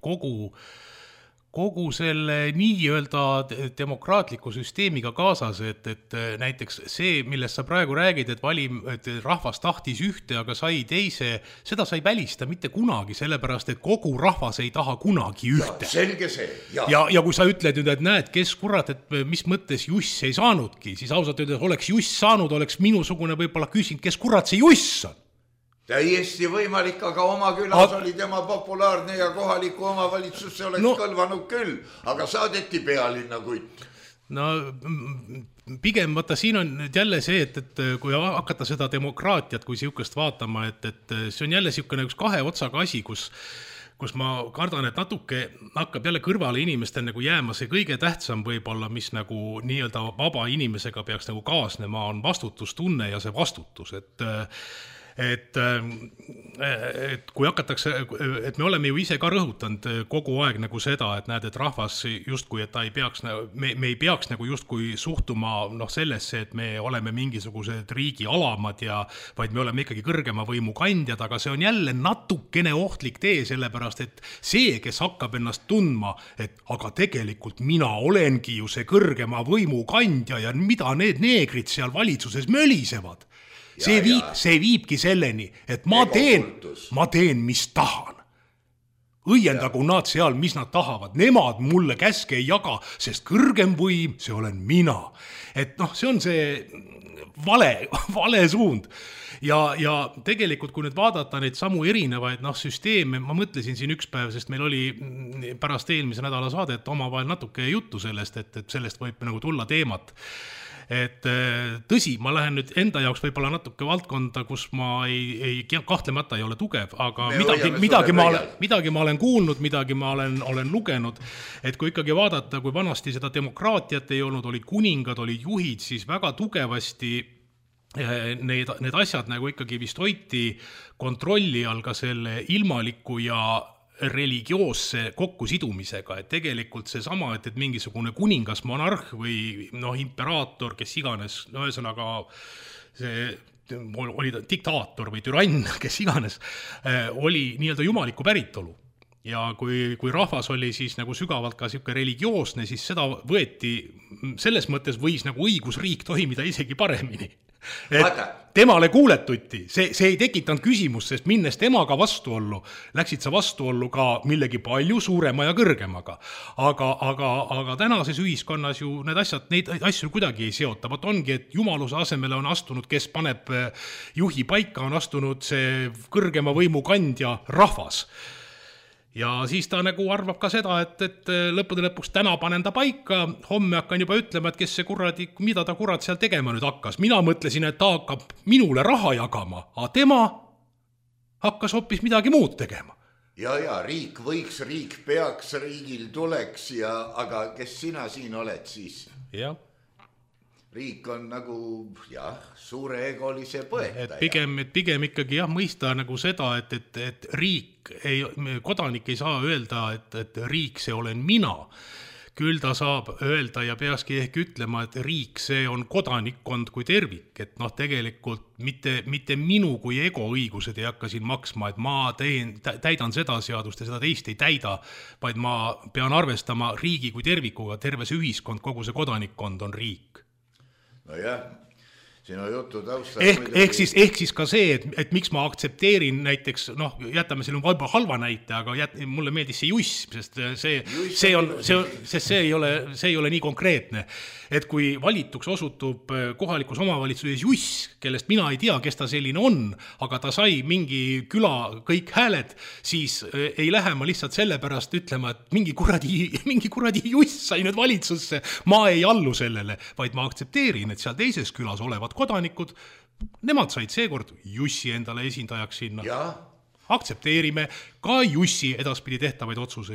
kogu selle nii-öelda demokraatliku süsteemiga kaasas, et näiteks see, millest sa praegu räägid, et rahvas tahtis ühte, aga sai teise, seda sai välista mitte kunagi, sellepärast, et kogu rahvas ei taha kunagi ühte. Selge see, ja kui sa ütled nüüd, et näed, kes kurat, et mis mõttes Juss ei saanudki, siis ausalt öeldes oleks Juss saanud, oleks minusugune võib-olla küsinud, kes kurat see Juss on. Täiesti võimalik, aga oma külas oli tema populaarne ja kohaliku omavalitsusse oleks kõlvanud küll, aga saadeti pealinna kutt. No pigem vaata, siin on jälle see, et kui hakata seda demokraatiat kui siukest vaatama, et see on jälle siukene üks kahe otsaga asi, kus ma kardan, et natuke hakkab jälle kõrvale inimestel nagu jääma see kõige tähtsam võib-olla, mis nagu nii-öelda vaba inimesega peaks nagu kaasnema, on vastutustunne ja see vastutus, et kui hakatakse, et me oleme ju ise ka rõhutanud kogu aeg nagu seda, et näed, et rahvas justkui, et ta ei peaks, me ei peaks nagu justkui suhtuma sellesse, et me oleme mingisugused riigi alamad vaid me oleme ikkagi kõrgema võimu kandjad, aga see on jälle natukene ohtlik tee, sellepärast, et see, kes hakkab ennast tundma, et aga tegelikult mina olengi ju see kõrgema võimu kandja ja mida need neegrid seal valitsuses mölisevad. See viibki selleni, et ma teen, mis tahan. Õiendagu nad seal, mis nad tahavad. Nemad mulle käske ei jaga, sest kõrgem võim, see olen mina. Et see on see vale suund. Ja tegelikult, kui nüüd vaadata neid samu erinevaid süsteeme, ma mõtlesin siin üks päev, sest meil oli pärast eelmise nädala saadet omavahel natuke juttu sellest, et sellest võib nagu tulla teemat. Et tõsi, ma lähen nüüd enda jaoks võib-olla natuke valdkonda, kus ma ei kahtlemata ei ole tugev, aga midagi ma olen kuulnud, midagi ma olen lugenud, et kui ikkagi vaadata, kui vanasti seda demokraatiat ei olnud, olid kuningad, olid juhid, siis väga tugevasti need asjad nagu ikkagi vist hoiti kontrolli all ka selle ilmaliku ja religioosse kokkusidumisega, et tegelikult see sama, et mingisugune kuningas, monarh või imperaator, kes iganes, ühesõnaga see oli diktaator või türann, kes iganes, oli nii-öelda jumaliku päritolu. Ja kui rahvas oli siis nagu sügavalt ka siuke religioosne, siis seda võeti, selles mõttes võis nagu õigusriik toimida isegi paremini. Et temale kuuletuti, see ei tekitanud küsimus, sest minnes temaga vastuollu, läksid sa vastuollu ka millegi palju suurema ja kõrgemaga. Aga tänases ühiskonnas ju neid asju kuidagi ei seota. Vot ongi, et jumaluse asemele on astunud, kes paneb juhi paika, on astunud see kõrgema võimu kandja rahvas. Ja siis ta nagu arvab ka seda, et lõppude lõpuks täna panen ta paika, homme hakkan juba ütlema, et kes see mida ta kurat seal tegema nüüd hakkas. Mina mõtlesin, et ta hakkab minule raha jagama, aga tema hakkas hoopis midagi muud tegema. Ja riik võiks, riik peaks, riigil tuleks, aga kes sina siin oled siis? Jah. Riik on nagu, suure egolise põetaja. Pigem ikkagi mõista nagu seda, et riik, kodanik ei saa öelda, et riik see olen mina. Küll ta saab öelda ja peakski ehk ütlema, et riik see on kodanikkond kui tervik. Et tegelikult mitte minu kui ego õigused ei hakka siin maksma, et ma täidan seda seadust ja seda teist ei täida, vaid ma pean arvestama riigi kui tervikuga, terve see ühiskond, kogu see kodanikkond on riik. Nojah, sinu jutu taustal... Ehk siis ka see, et miks ma aktsepteerin näiteks, jätame selle võib-olla halva näite, aga mulle meeldis see Juss, sest see ei ole nii konkreetne. Et kui valituks osutub kohalikus omavalitsuses Juss, kellest mina ei tea, kes ta selline on, aga ta sai mingi küla kõik hääled, siis ei lähe ma lihtsalt sellepärast ütlema, et mingi kuradi Juss sai nüüd valitsusse, ma ei allu sellele, vaid ma aktsepteerin, et seal teises külas olevad kodanikud, nemad said seekord Jussi endale esindajaks sinna. Aktsepteerime ka Jussi edaspidi tehtavaid otsuseid.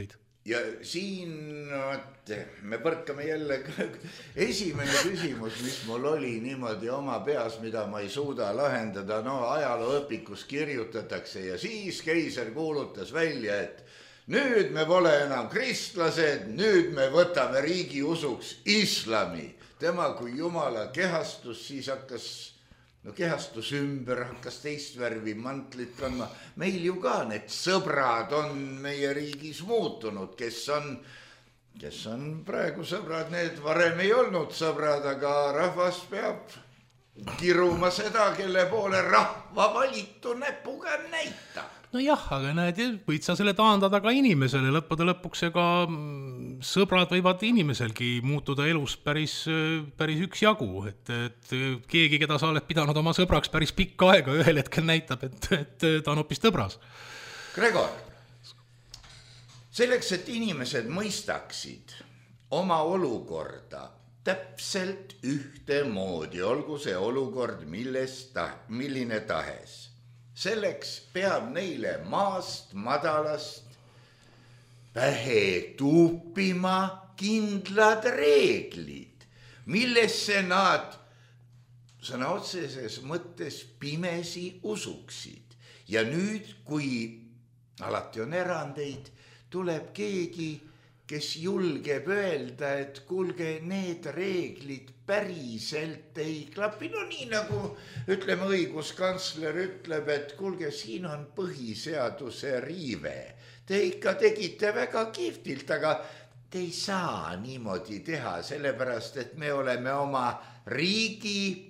ja siin me põrkame jälle esimene küsimus, mis mul oli niimoodi oma peas, mida ma ei suuda lahendada. No ajalooõpikus kirjutatakse ja siis keiser kuulutas välja, et nüüd me pole enam kristlased, nüüd me võtame riigi usuks islami. Tema kui jumala kehastus siis hakkas, kehastus ümber, hakkas teist värvi mantlit kandma. Meil ju ka need sõbrad on meie riigis muutunud, kes on praegu sõbrad, need varem ei olnud sõbrad, aga rahvas peab kiruma seda, kelle poole rahva valitu näpuga näitab. No jah, aga näed, võid sa selle taandada ka inimesele, lõppude lõpuks ega sõbrad võivad inimeselgi muutuda elus päris üksjagu, et keegi, keda sa oled pidanud oma sõbraks päris pikka aega, ühel hetkel näitab, et ta on hoopis tõbras. Gregor, selleks, et inimesed mõistaksid oma olukorda täpselt ühtemoodi, olgu see olukord milline tahes, selleks peab neile maast madalast pähe tuupima kindlad reeglid, millesse nad sõna otseses mõttes pimesi usuksid. Ja nüüd, kui alati on erandeid, tuleb keegi, kes julgeb öelda, et kuulge, need reeglid päriselt ei klapi. No nii nagu ütleme, õiguskantsler ütleb, et kuulge, siin on põhiseaduse riive. Te ikka tegite väga kihvtilt, aga te ei saa niimoodi teha, sellepärast, et me oleme oma riigi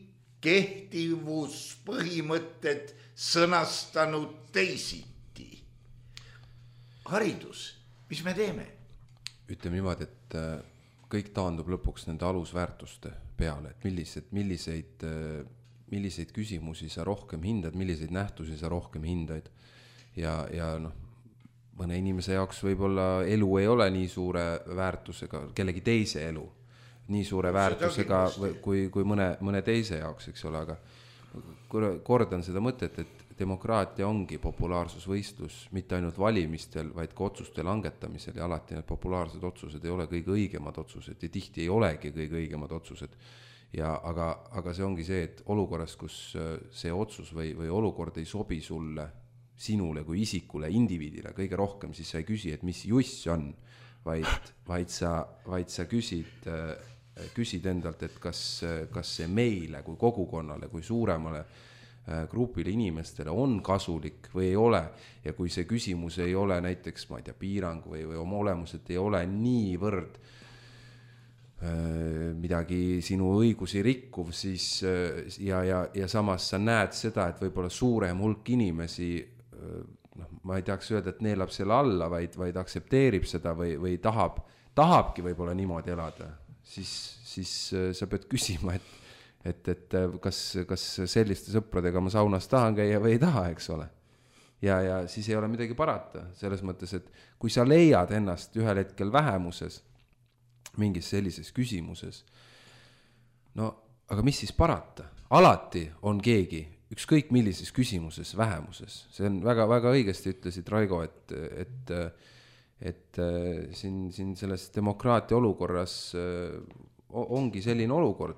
kehtivuspõhimõtted sõnastanud teisiti. Haridus, mis me teeme? Ütleme niimoodi, et kõik taandub lõpuks nende alusväärtuste peale, et milliseid küsimusi sa rohkem hindad, milliseid nähtusi sa rohkem hindad. Ja mõne inimese jaoks võib-olla elu ei ole nii suure väärtusega, kellegi teise elu nii suure väärtusega kui mõne teise jaoks, eks ole, aga kordan seda mõtet, et demokraatia ongi populaarsusvõistlus mitte ainult valimistel, vaid ka otsuste langetamisel ja alati need populaarsed otsused ei ole kõige õigemad otsused ja tihti ei olegi kõige õigemad otsused. Aga see ongi see, et olukorras, kus see otsus või olukord ei sobi sulle, sinule kui isikule, indiviidile kõige rohkem, siis sa ei küsi, et mis juss on, vaid sa küsid endalt, et kas see meile kui kogukonnale, kui suuremale grupile inimestele on kasulik või ei ole. Ja kui see küsimus ei ole näiteks, ma ei tea, piirang või oma olemuselt ei ole niivõrd midagi sinu õigusi rikkuv, siis ja samas sa näed seda, et võib-olla suurem hulk inimesi, ma ei tahaks öelda, et neelab selle alla, vaid aksepteerib seda või tahabki võib-olla niimoodi elada, siis sa pead küsima, et kas selliste sõpradega ma saunas tahan käia või ei taha, eks ole. Ja siis ei ole midagi parata, selles mõttes, et kui sa leiad ennast ühel hetkel vähemuses, mingis sellises küsimuses, no aga mis siis parata? Alati on keegi ükskõik millises küsimuses vähemuses. See on väga õigesti ütlesid, Raigo, et siin selles demokraatia olukorras ongi selline olukord,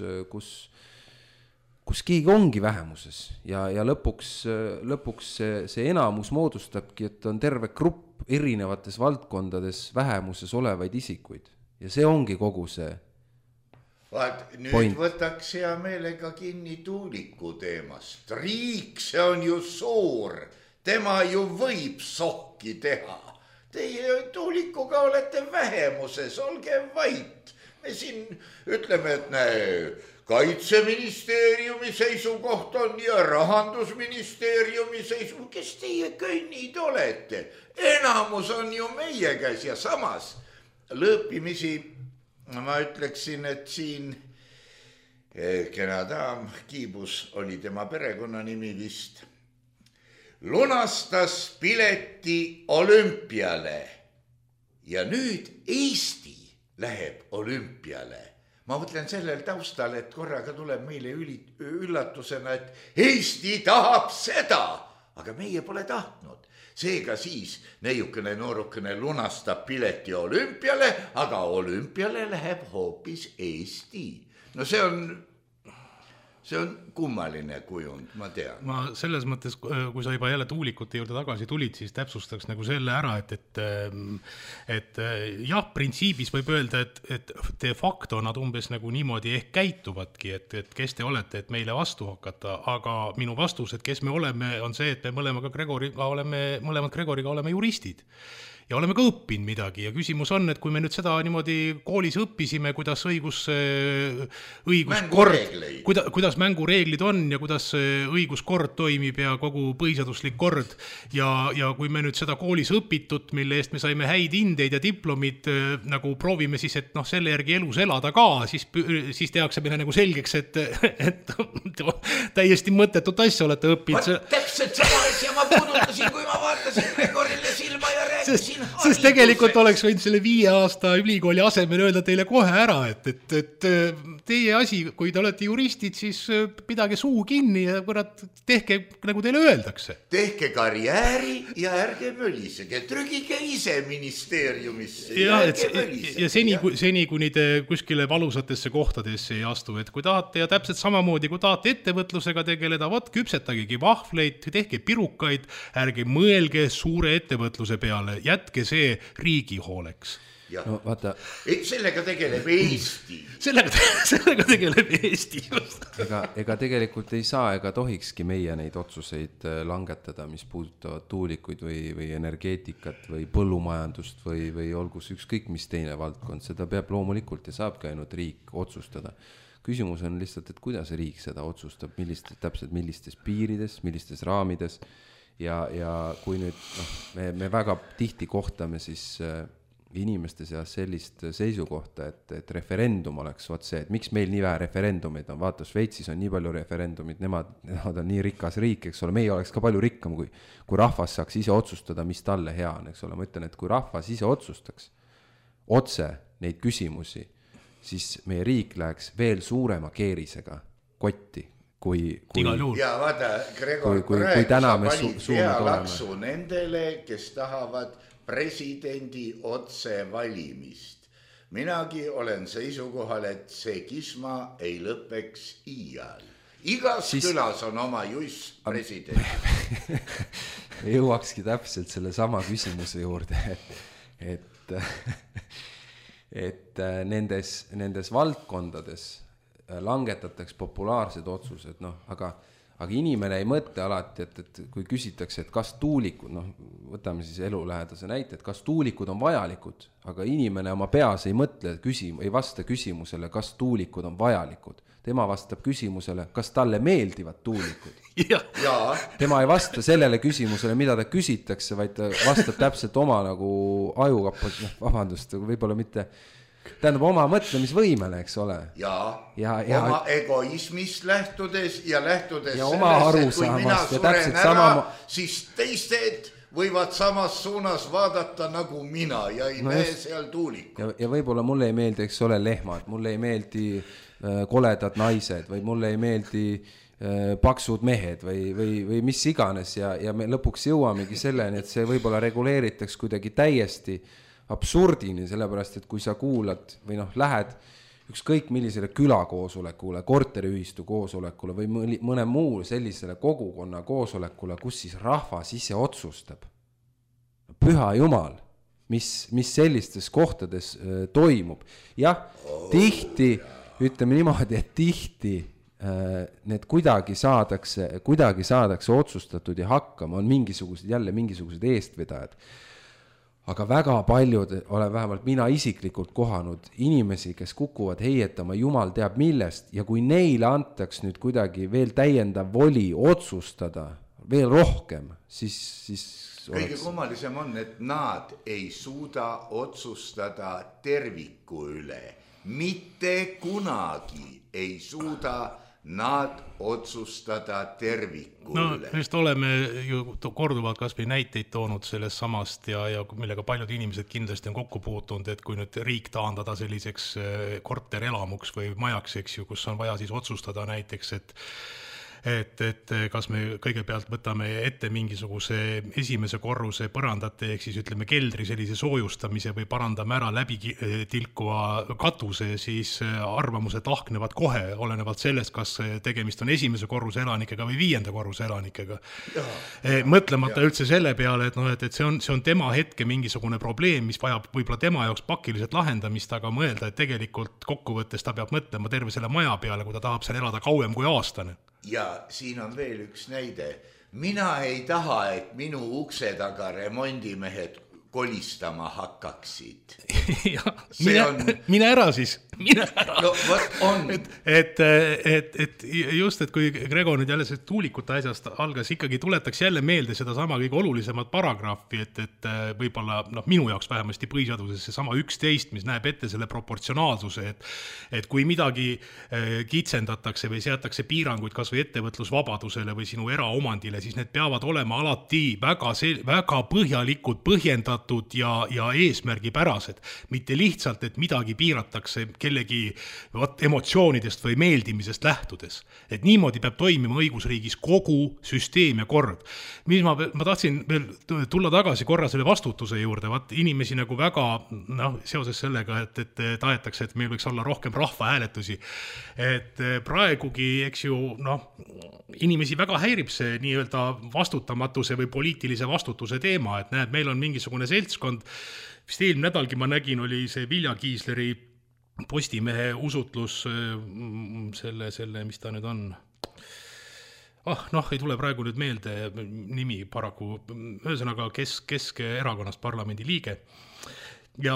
kus keegi ongi vähemuses ja lõpuks see enamus moodustabki, et on terve grupp erinevates valdkondades vähemuses olevaid isikuid ja see ongi kogu see nüüd point. Võtaks hea meelega kinni Tuuliku teemast. Riik, see on ju suur, tema ju võib sohki teha. Teie Tuulikuga olete vähemuses, olge vait. Me siin ütleme, et Kaitseministeeriumi seisukoht on ja Rahandusministeeriumi seisukoht. Kes teie könnid olete? Enamus on ju meie käes ja samas lõõpimisi ma ütleksin, et siin kena daam, Kiibus oli tema perekonnanimi vist, lunastas pileti olümpiale ja nüüd Eesti läheb olümpiale. Ma mõtlen sellel taustal, et korraga tuleb meile üllatusena, et Eesti tahab seda, aga meie pole tahtnud. Seega siis neiukene noorukene lunastab pileti olümpiale, aga olümpiale läheb hoopis Eesti. No see on kummaline kujund, ma tean. Ma selles mõttes, kui sa juba jälle tuulikute juurde tagasi tulid, siis täpsustaks nagu selle ära, et jah, printsiibis võib öelda, et de facto nad umbes nagu niimoodi ehk käituvadki, et kes te olete, et meile vastu hakata, aga minu vastus, et kes me oleme, on see, et me mõlemad Gregoriga oleme juristid. Ja oleme ka õppinud midagi ja küsimus on, et kui me nüüd seda niimoodi koolis õppisime, kuidas kuidas mängureeglid on ja kuidas õiguskord toimib ja kogu põhiseaduslik kord ja kui me nüüd seda koolis õpitud, mille eest me saime häid hindeid ja diplomid, nagu proovime siis, et selle järgi elus elada ka, siis tehakse meile nagu selgeks, et täiesti mõttetut asja olete õppinud. Täpselt sama asja ma puudutasin, kui ma vaatasin Gregorile silma ja rääkisin. Sest tegelikult oleks võinud selle 5 aasta ülikooli asemel öelda teile kohe ära, et teie asi, kui te olete juristid, siis pidage suu kinni ja tehke nagu teile öeldakse. Tehke karjääri ja ärge mölisege, trügige ise ministeeriumisse ja seni, kuni te kuskile valusatesse kohtadesse ei astu, et kui tahate ja täpselt samamoodi, kui tahate ettevõtlusega tegeleda, küpsetagegi vahvleid, tehke pirukaid, ärge mõelge suure ettevõtluse peale, jätke see riigi hooleks. No, vaata. Sellega tegeleb Eesti. Sellega tegeleb Eesti. Ega tegelikult ei saa ega tohikski meie neid otsuseid langetada, mis puudutavad tuulikuid või energeetikat või põllumajandust või olgu ükskõik mis teine valdkond. Seda peab loomulikult ja saabki ainult riik otsustada. Küsimus on lihtsalt, et kuidas riik seda otsustab, millistes piirides, millistes raamides ja kui nüüd me väga tihti kohtame siis inimeste seas sellist seisukohta, et referendum oleks see, et miks meil nii vähe referendumeid on, vaata Šveitsis on nii palju referendumid, nemad on nii rikas riik, eks ole, meie oleks ka palju rikkam, kui rahvas saaks ise otsustada, mis talle hea on, eks ole, ma ütlen, et kui rahvas ise otsustaks otse neid küsimusi, siis meie riik läheks veel suurema keerisega kotti, kui ja vaata, Gregor, kui täna me hea laksu nendele, kes tahavad presidendi otse valimist. Minagi olen seisukohal, et see kisma ei lõpeks iial. Igas külas on oma just president. Jõuakski täpselt selle sama küsimuse juurde, et nendes valdkondades langetataks populaarsed otsused, aga inimene ei mõtle alati, et kui küsitakse, et kas tuulikud, võtame siis elulähedase näite, et kas tuulikud on vajalikud, aga inimene oma peas ei mõtle, ei vasta küsimusele, kas tuulikud on vajalikud. Tema vastab küsimusele, kas talle meeldivad tuulikud. Tema ei vasta sellele küsimusele, mida ta küsitakse, vaid ta vastab täpselt oma nagu ajukapalt, vabandust, võib-olla mitte tähendab oma mõtlemisvõimele, eks ole. Ja oma egoismist lähtudes ja lähtudes ja sellest, et kui mina suren ära, siis teised võivad samas suunas vaadata nagu mina ja ei näe seal tuulikut. Ja võib-olla mulle ei meeldi, eks ole, lehmad, mulle ei meeldi koledad naised või mulle ei meeldi paksud mehed või mis iganes ja me lõpuks jõuamegi selleni, et see võib-olla reguleeritaks kuidagi täiesti absurdini, sellepärast, et kui sa kuulad või lähed ükskõik millisele külakoosolekule, korteriühistu koosolekule või mõne muu sellisele kogukonna koosolekule, kus siis rahvas ise otsustab. Püha Jumal, mis sellistes kohtades toimub. Jah, tihti, ütleme niimoodi, et tihti need kuidagi saadakse otsustatud ja hakkama, on mingisugused eestvedajad. Aga väga paljud, olen vähemalt mina isiklikult kohanud inimesi, kes kukuvad heietama jumal teab millest ja kui neile antaks nüüd kuidagi veel täiendav voli otsustada veel rohkem, siis kõige kummalisem on, et nad ei suuda otsustada terviku üle. Mitte kunagi ei suuda nad otsustada terviku üle. Just oleme ju korduvalt kas või näiteid toonud sellest samast ja millega paljud inimesed kindlasti on kokku puutunud, et kui nüüd riik taandada selliseks korterelamuks või majaks, eks ju, kus on vaja siis otsustada näiteks, et kas me kõigepealt võtame ette mingisuguse esimese korruse põrandate ehk siis ütleme keldri sellise soojustamise või parandame ära läbi tilkuva katuse, siis arvamused lahknevad kohe, olenevalt sellest, kas tegemist on esimese korruse elanikega või 5. korruse elanikega. Mõtlemata üldse selle peale, et see on tema hetke mingisugune probleem, mis vajab võib-olla tema jaoks pakiliselt lahendamist, aga mõelda, et tegelikult kokkuvõttes ta peab mõtlema terve selle maja peale, kui ta tahab seal elada kauem kui aastane. Ja siin on veel üks näide. Mina ei taha, et minu ukse taga remondimehed kolistama hakkaksid. Mine ära siis. Mine ära. No, on. Et just, et kui Grego nüüd jälle see tuulikute asjast algas, ikkagi tuletaks jälle meelde seda sama kõige olulisemat paragrahvi, et võib-olla minu jaoks vähemasti põhiseaduses see sama 11, mis näeb ette selle proportsionaalsuse, et kui midagi kitsendatakse või seatakse piiranguid kas või ettevõtlusvabadusele või sinu eraomandile, siis need peavad olema alati väga põhjalikud põhjendatud ja eesmärgipärased, mitte lihtsalt, et midagi piiratakse kellegi emotsioonidest või meeldimisest lähtudes. Et niimoodi peab toimima õigusriigis kogu süsteem ja kord. Mis ma tahtsin veel tulla tagasi korra selle vastutuse juurde, inimesi nagu väga seoses sellega, et tahetakse, et meil võiks olla rohkem rahvahääletusi. Et praegugi, eks ju, inimesi väga häirib see nii-öelda vastutamatuse või poliitilise vastutuse teema, et näed, meil on mingisugune seltskond, vist eelmine nädalgi ma nägin, oli see Vilja Kiisleri Postimehe usutlus selle, mis ta nüüd on, ei tule praegu nüüd meelde nimi paraku, ühesõnaga Keskerakonnast parlamendi liige. Ja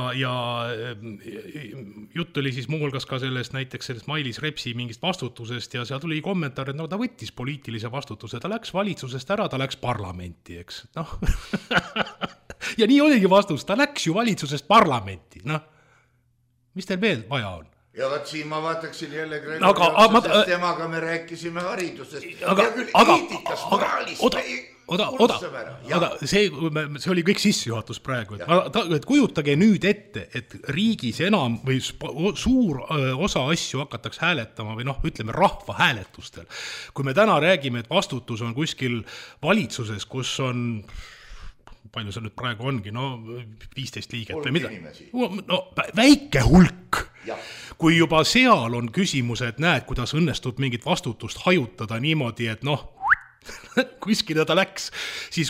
jutt oli siis muuhulgas ka näiteks sellest Mailis Repsi mingist vastutusest ja seal tuli kommentaar, et ta võttis poliitilise vastutuse, ta läks valitsusest ära, ta läks parlamenti, eks. Ja nii oligi vastus, ta läks ju valitsusest parlamenti, mis teil veel vaja on? Ja siin ma vaataksin jälle Gregori temaga me rääkisime haridusest ja küll eetikast, moraalist. See oli kõik sissejuhatus praegu, et kujutage nüüd ette, et riigis enam või suur osa asju hakatakse hääletama või ütleme rahvahääletustel. Kui me täna räägime, et vastutus on kuskil valitsuses, kus on palju see nüüd praegu ongi, 15 liiget või mida? Väike hulk. Ja. Kui juba seal on küsimus, et näed, kuidas õnnestub mingit vastutust hajutada niimoodi, et kuskile ta läks, siis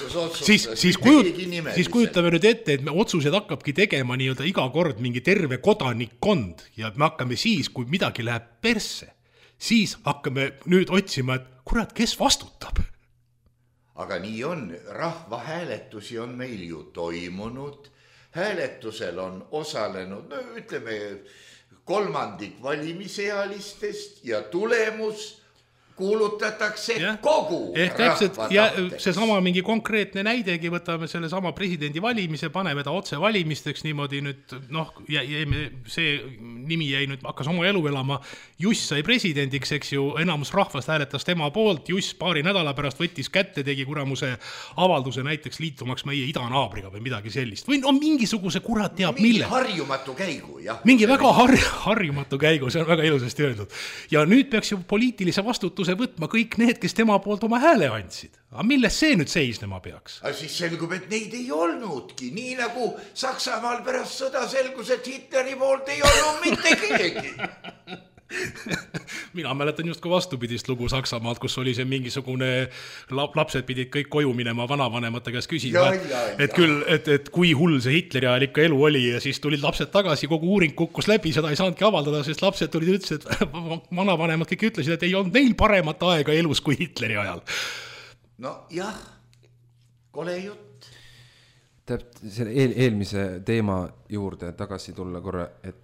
kujutame nüüd ette, et me otsused hakkabki tegema nii-öelda iga kord mingi terve kodanikkond ja me hakkame siis, kui midagi läheb persse, siis hakkame nüüd otsima, et kurat, kes vastutab? Aga nii on, rahvahääletusi on meil ju toimunud, hääletusel on osalenud, ütleme, 3% valimisealistest ja tulemus kuulutatakse kogu rahva tahteks. See sama mingi konkreetne näidegi, võtame selle sama presidendi valimise, paneme ta otse valimisteks niimoodi nüüd, see nimi jäi nüüd, hakkas oma elu elama, Juss sai presidendiks, eks ju, enamus rahvast hääletas tema poolt, Juss paari nädala pärast võttis kätte, tegi kuramuse avalduse näiteks liitumaks meie idanaabriga või midagi sellist. Või mingisuguse kurat teab mille. Mingi harjumatu käigu, jah. Mingi väga harjumatu käigu, see on väga ilusasti öeldud. Ja nüüd peaks ju poliitilise vastutuse võtma kõik need, kes tema poolt oma hääle andsid. Aga milles see nüüd seisnema peaks? Aga siis selgub, et neid ei olnudki. Nii nagu Saksamaal pärast sõda selgus, et Hitleri poolt ei olnud mitte keegi. Mina mäletan just kui vastupidist lugu Saksamaalt, kus oli see mingisugune lapsed pidid kõik koju minema vanavanemate käest küsima, et küll, et kui hull see Hitleri ajal ikka elu oli ja siis tulid lapsed tagasi, kogu uuring kukkus läbi, seda ei saanudki avaldada, sest lapsed tulid ja ütlesid, et vanavanemad kõik ütlesid, et ei olnud neil paremat aega elus kui Hitleri ajal. No jah, kole jutt. Selle eelmise teema juurde tagasi tulla korra, et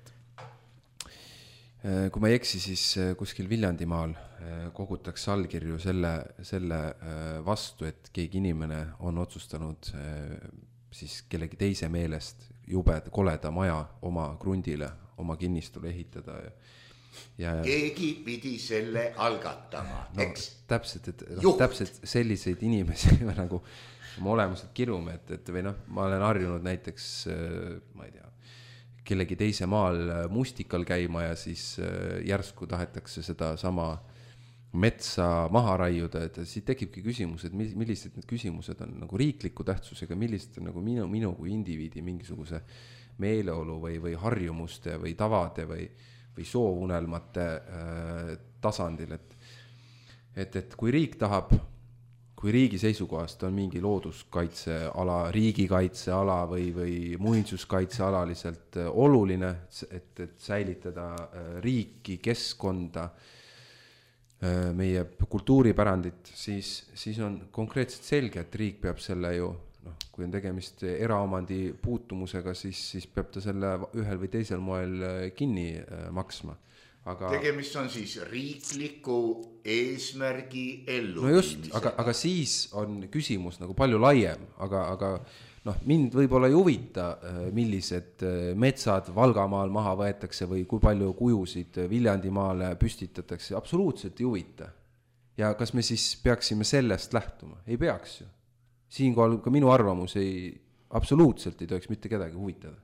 kui ma ei eksi, siis kuskil Viljandimaal kogutakse allkirju selle vastu, et keegi inimene on otsustanud siis kellegi teise meelest koleda maja oma krundile, oma kinnistule ehitada. Keegi pidi selle algatama, eks? Täpselt selliseid inimesi nagu ma olemuselt kirume, et või ma olen harjunud näiteks, ma ei tea, kellegi teise maal mustikal käima ja siis järsku tahetakse seda sama metsa maha raiuda, et siit tekibki küsimus, et millised need küsimused on nagu riikliku tähtsusega, millised on nagu minu kui indiviidi mingisuguse meeleolu või harjumuste või tavade või soovunelmate tasandil, et kui riik tahab, kui riigi seisukohast on mingi looduskaitseala, riigikaitseala või muinsuskaitsealaliselt oluline, et säilitada riiki, keskkonda, meie kultuuripärandit, siis on konkreetselt selge, et riik peab selle ju, kui on tegemist eraomandi puutumusega, siis peab ta selle ühel või teisel moel kinni maksma. Tegemist on siis riikliku eesmärgi ellu. No just, aga siis on küsimus nagu palju laiem, aga mind võib-olla ei huvita, millised metsad Valgamaal maha võetakse või kui palju kujusid Viljandimaale püstitatakse, absoluutselt ei huvita. Ja kas me siis peaksime sellest lähtuma? Ei peaks ju. Siinkohal ka minu arvamus absoluutselt ei tohiks mitte kedagi huvitada.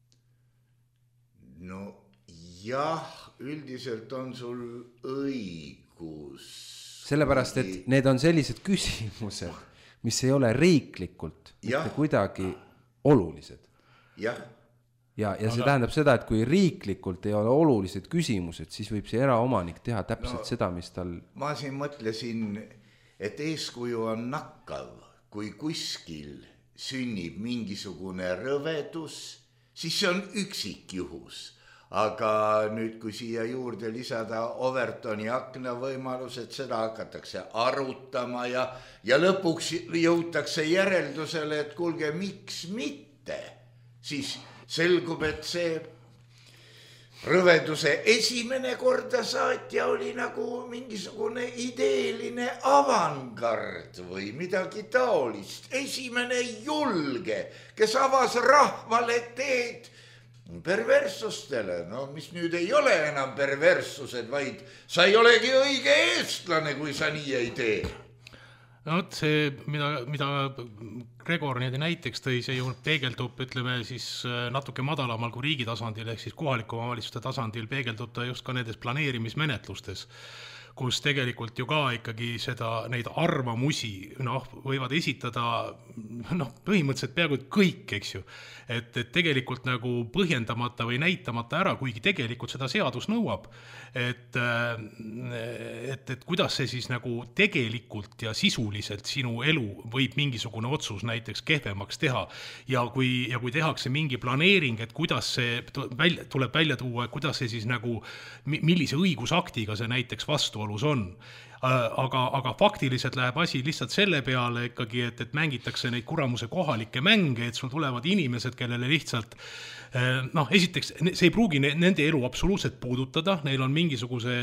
No jah, üldiselt on sul õigus. Sellepärast, et need on sellised küsimused, mis ei ole riiklikult mitte kuidagi olulised. Jah. Ja see tähendab seda, et kui riiklikult ei ole olulised küsimused, siis võib see eraomanik teha täpselt seda, mis tal... Ma siin mõtlesin, et eeskuju on nakkav. Kui kuskil sünnib mingisugune rõvedus, siis see on üksikjuhus. Aga nüüd, kui siia juurde lisada Overtoni akna võimalus, et seda hakatakse arutama ja lõpuks jõutakse järeldusele, et kuulge, miks mitte, siis selgub, et see rõveduse esimene korda saatja oli nagu mingisugune ideeline avangard või midagi taolist. Esimene julge, kes avas rahvale teed perverssustele, mis nüüd ei ole enam perverssused, vaid sa ei olegi õige eestlane, kui sa nii ei tee. No see, mida Gregor näiteks tõi, see ju peegeldub, ütleme siis natuke madalamal kui riigi tasandil, ehk siis kohaliku omavalitsuste tasandil peegeldub ta just ka nendes planeerimismenetlustes, kus tegelikult ju ka ikkagi neid arvamusi võivad esitada põhimõtteliselt peaaegu kõik, eks ju. Et tegelikult nagu põhjendamata või näitamata ära, kuigi tegelikult seda seadus nõuab, et kuidas see siis nagu tegelikult ja sisuliselt sinu elu võib mingisugune otsus näiteks kehvemaks teha. Ja kui tehakse mingi planeering, et kuidas see tuleb välja tuua, kuidas see siis nagu, millise õigusaktiga see näiteks vastuolus on. Aga faktiliselt läheb asi lihtsalt selle peale ikkagi, et mängitakse neid kuramuse kohalikke mänge, et sul tulevad inimesed, kellele lihtsalt esiteks, see ei pruugi nende elu absoluutselt puudutada, neil on mingi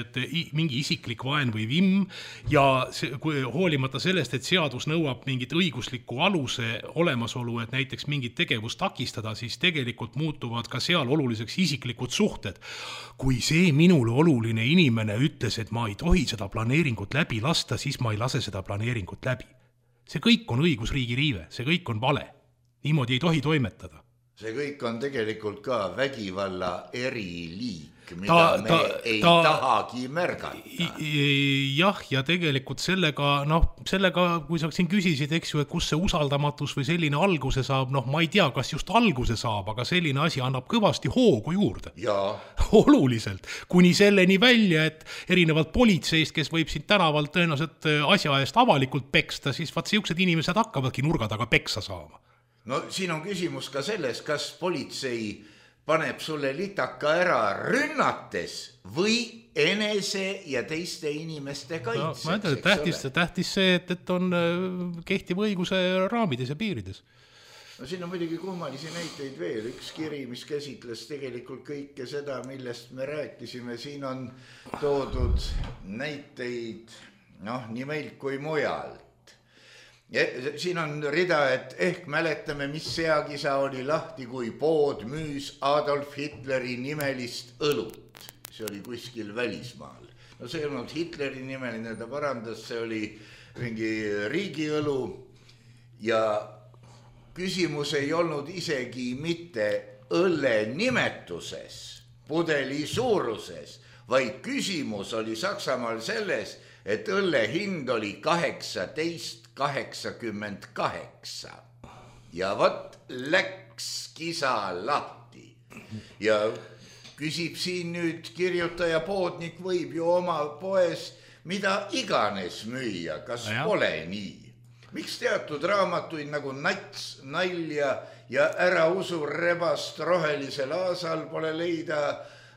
isiklik vaen või vimm ja hoolimata sellest, et seadus nõuab mingit õiguslikku aluse olemasolu, et näiteks mingit tegevust takistada, siis tegelikult muutuvad ka seal oluliseks isiklikud suhted. Kui see minule oluline inimene ütles, et ma ei tohi seda planeeringut läbi lasta, siis ma ei lase seda planeeringut läbi. See kõik on õigusriigi riive, see kõik on vale. Niimoodi ei tohi toimetada. See kõik on tegelikult ka vägivalla eriliik, mida me ei tahagi märgata. Jah, ja tegelikult sellega, kui sa siin küsisid, eks ju, et kus see usaldamatus või selline alguse saab, ma ei tea, kas just alguse saab, aga selline asi annab kõvasti hoogu juurde. Jaa. Oluliselt. Kuni selleni välja, et erinevalt politseist, kes võib siin tänavalt tõenäoliselt asja eest avalikult peksta, siis siuksed inimesed hakkavadki nurga taga peksa saama. No siin on küsimus ka selles, kas politsei paneb sulle litaka ära rünnates või enese ja teiste inimeste kaitseks. Ma ütlen, tähtis see, et on kehtiv õiguse raamides ja piirides. No siin on muidugi kummalisi näiteid veel. Üks kiri, mis käsitles tegelikult kõike seda, millest me rääkisime. Siin on toodud näiteid nii meilt kui mujalt. Ja siin on rida, et ehk mäletame, mis seakisa oli lahti, kui pood müüs Adolf Hitleri nimelist õlut. See oli kuskil välismaal. No see ei olnud Hitleri nimeline, ta parandas, see oli mingi riigiõlu ja küsimus ei olnud isegi mitte õlle nimetuses, pudeli suuruses, vaid küsimus oli Saksamaal selles, et õlle hind oli 18,88 ja vot läks kisa lahti ja küsib siin nüüd kirjutaja poodnik võib ju oma poes mida iganes müüa, kas pole nii? Miks teatud raamatuid nagu Nats, Nalja ja Ära usu rebast rohelisel aasal pole leida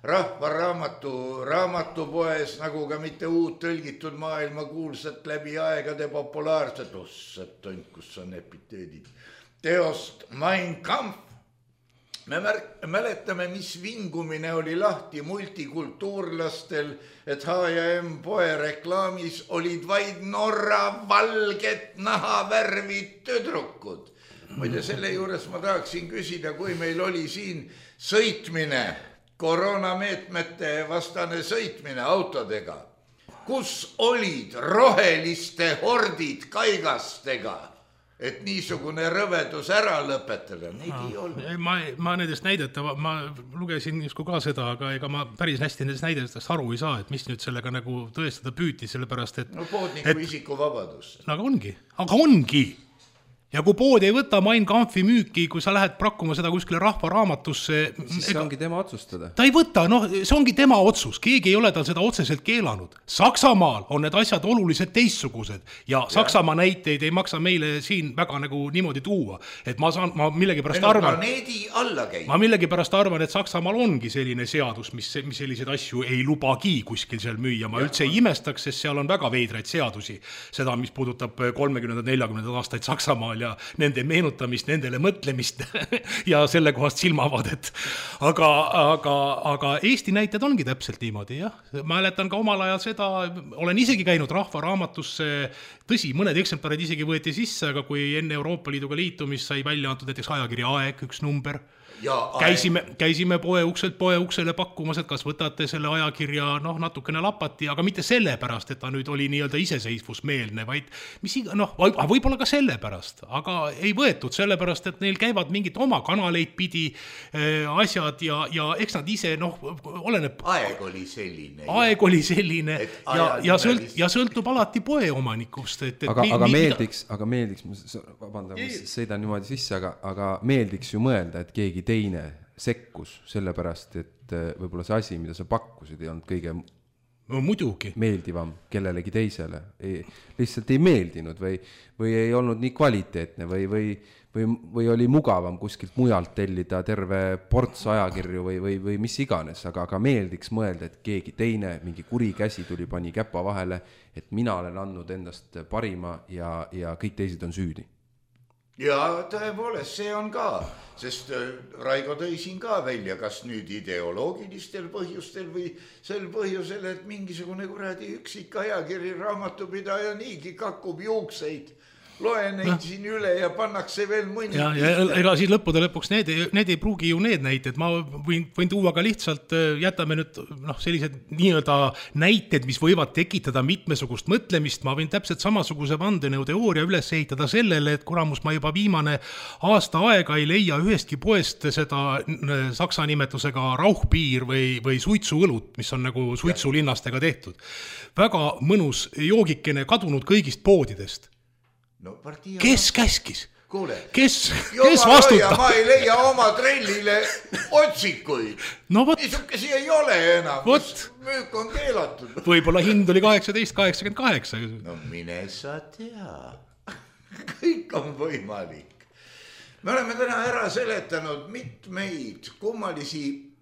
raamatupoes, nagu ka mitte uut tõlgitud maailma kuulsat läbi aegade populaarset, ossat tont, kus on epiteedid, teost Mein Kampf. Me mäletame, mis vingumine oli lahti multikultuurlastel, et H&M poe reklaamis olid vaid Norra valget nahavärvid tüdrukud. Muide, selle juures ma tahaksin küsida, kui meil oli siin sõitmine, koroonameetmete vastane sõitmine autodega, kus olid roheliste hordid kaigastega, et niisugune rõvedus ära lõpetada, neid ei olnud. Ma nendest näidete, ma lugesin ka seda, aga ega ma päris hästi nendest näidetest aru ei saa, et mis nüüd sellega nagu tõestada püüti, sellepärast et... No poodniku isikuvabadus. No aga ongi. Ja kui pood ei võta Mein Kampfi müüki, kui sa lähed prakkuma seda kuskile rahvaraamatusse... Siis see ongi tema otsustada. Ta ei võta, see ongi tema otsus. Keegi ei ole tal seda otseselt keelanud. Saksamaal on need asjad oluliselt teistsugused ja Saksamaa näiteid ei maksa meile siin väga nagu niimoodi tuua. Et ma millegipärast arvan... Ma millegipärast arvan, et Saksamaal ongi selline seadus, mis selliseid asju ei lubagi kuskil seal müüa. Ma üldse ei imestaks, sest seal on väga veidraid seadusi. Seda, mis puudutab 30-40 aastaid Saksamaal ja nende meenutamist, nendele mõtlemist ja selle kohast silmavadet. Aga Eesti näited ongi täpselt niimoodi, jah. Mäletan ka omal ajal seda, olen isegi käinud rahvaraamatusse, tõsi, mõned eksemplarid isegi võeti sisse, aga kui enne Euroopa Liiduga liitumist sai välja antud näiteks ajakirja Aeg, üks number, käisime poe uksele pakkumas, et kas võtate selle ajakirja natukene lapati, aga mitte selle pärast, et ta nüüd oli nii-öelda iseseisvusmeelne, vaid võib-olla ka selle pärast, aga ei võetud selle pärast, et neil käivad mingid oma kanaleid pidi asjad ja eks nad ise, oleneb... Aeg oli selline ja sõltub alati poe omanikust. Aga meeldiks, vabandab, sõidan niimoodi sisse, aga meeldiks ju mõelda, et keegi teine sekkus sellepärast, et võib-olla see asi, mida sa pakkusid, ei olnud kõige meeldivam kellelegi teisele. Lihtsalt ei meeldinud või ei olnud nii kvaliteetne või oli mugavam kuskilt mujalt tellida terve ports ajakirju või mis iganes, aga meeldiks mõelda, et keegi teine, mingi kuri käsi tuli, pani käpa vahele, et mina olen andnud endast parima ja kõik teised on süüdi. Ja tõepoolest, see on ka, sest Raigo tõi siin ka välja, kas nüüd ideoloogilistel põhjustel või sel põhjusel, et mingisugune kuradi üksik ajakiri raamatupidaja niigi kakkub juukseid. Loe neid siin üle ja pannakse veel mõni. Ja ega siis lõppude lõpuks need ei pruugi ju need näited. Ma võin tuua ka lihtsalt, jätame nüüd sellised nii-öelda näited, mis võivad tekitada mitmesugust mõtlemist. Ma võin täpselt samasuguse vandenõuteooria üles ehitada sellele, et kuramus ma juba viimane aasta aega ei leia ühestki poest seda saksa nimetusega rauchbiir või suitsuõlut, mis on nagu suitsulinnastega tehtud. Väga mõnus joogikene kadunud kõigist poodidest. Kes käskis? Kuule, kes vastutab? Ma ei leia oma trellile otsikuid. Niisukesi ei ole enam. Müük on keelatud. Võib-olla hind oli 18,88. No mine sa tea. Kõik on võimalik. Me oleme täna ära seletanud mitmeid kummalisi.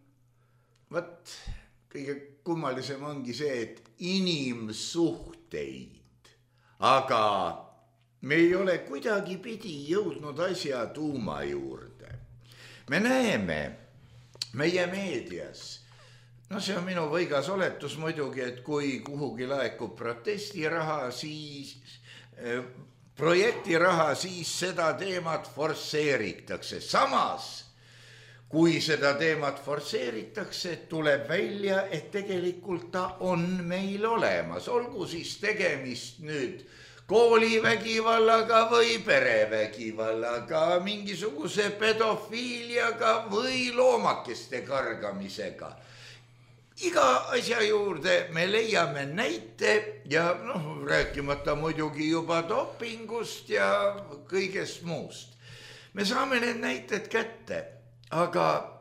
Kõige kummalisem ongi see, et inimsuhteid. Aga me ei ole kuidagi pidi jõudnud asja tuuma juurde. Me näeme meie meedias, see on minu võigas oletus muidugi, et kui kuhugi laekub protestiraha, siis projektiraha, siis seda teemat forsseeritakse. Samas, kui seda teemat forsseeritakse, tuleb välja, et tegelikult ta on meil olemas. Olgu siis tegemist nüüd koolivägivallaga või perevägivallaga, mingisuguse pedofiiliaga või loomakeste kargamisega. iga asja juurde me leiame näite ja rääkimata muidugi juba dopingust ja kõigest muust. Me saame need näited kätte, aga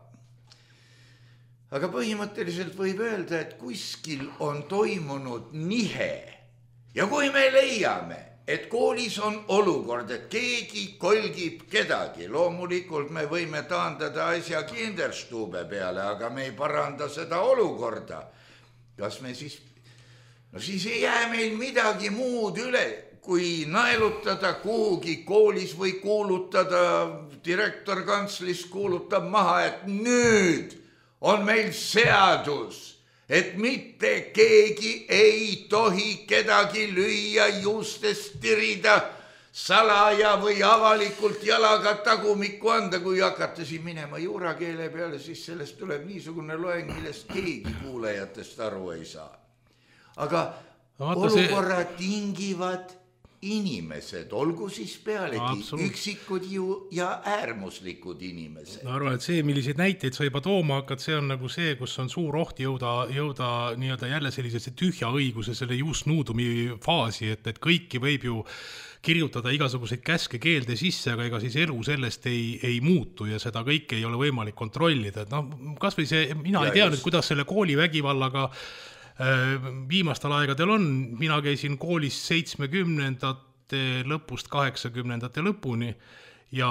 põhimõtteliselt võib öelda, et kuskil on toimunud nihe ja kui me leiame, et koolis on olukord, et keegi kolgib kedagi, loomulikult me võime taandada asja Kinderstube peale, aga me ei paranda seda olukorda. Kas me siis ei jää meil midagi muud üle, kui naelutada kuhugi koolis või kuulutada, direktor kantslis kuulutab maha, et nüüd on meil seadus, et mitte keegi ei tohi kedagi lüüa, juustest tirida, salaja või avalikult jalaga tagumikku anda. Kui hakata siin minema juurakeele peale, siis sellest tuleb niisugune loeng, millest keegi kuulajatest aru ei saa. Aga olukorra tingivad inimesed, olgu siis pealegi üksikud ja äärmuslikud inimesed. Ma arvan, et see, milliseid näiteid sa juba tooma hakkad, see on nagu see, kus on suur oht jõuda nii-öelda jälle sellisesse tühja õiguse, selle just nuudumi faasi, et kõik võib ju kirjutada igasuguseid käske keelde sisse, aga ega siis elu sellest ei muutu ja seda kõike ei ole võimalik kontrollida. Kas või see, mina ei tea nüüd, kuidas selle koolivägivallaga viimastel aegadel on. Mina käisin koolis 70-ndate lõpust 80-ndate lõpuni ja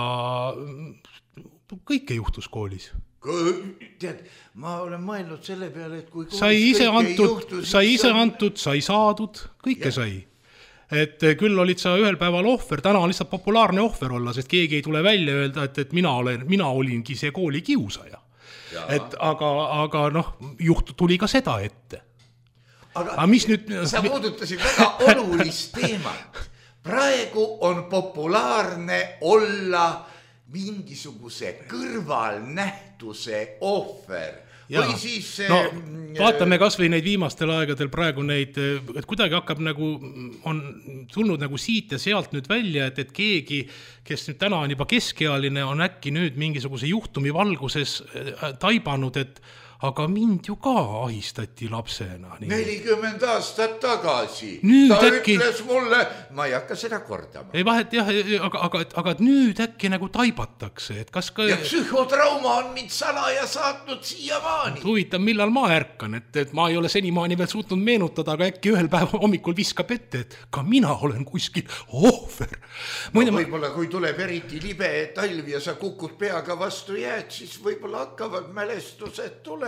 kõike juhtus koolis. Tead, ma olen mõelnud selle peale, et kui sai ise antud, sai saadud, kõike sai. Et küll olid sa ühel päeval ohver, täna on lihtsalt populaarne ohver olla, sest keegi ei tule välja öelda, et mina olingi see kooli kiusaja. Aga tuli ka seda ette. Aga sa puudutasid väga olulist teemat. Praegu on populaarne olla mingisuguse kõrvalnähtuse ohver. Või siis vaatame kas või neid viimastel aegadel praegu neid, et kuidagi hakkab on tulnud nagu siit ja sealt nüüd välja, et keegi, kes nüüd täna on juba keskealine, on äkki nüüd mingisuguse juhtumi valguses taibanud, et aga mind ju ka ahistati lapsena. 40 aastat tagasi. Ütles mulle, ma ei hakka seda kordama. Ei vahet, jah, aga nüüd äkki nagu taibatakse. Et kas ka... Ja psühhotrauma on mind salaja saatnud siiamaani. Huvitav, millal ma ärkan, et ma ei ole senimaani veel suutnud meenutada, aga äkki ühel päeval hommikul viskab ette, et ka mina olen kuskil ohver. Võib-olla kui tuleb eriti libe talv ja sa kukud peaga vastu jääd, siis võib-olla hakkavad mälestused tulema.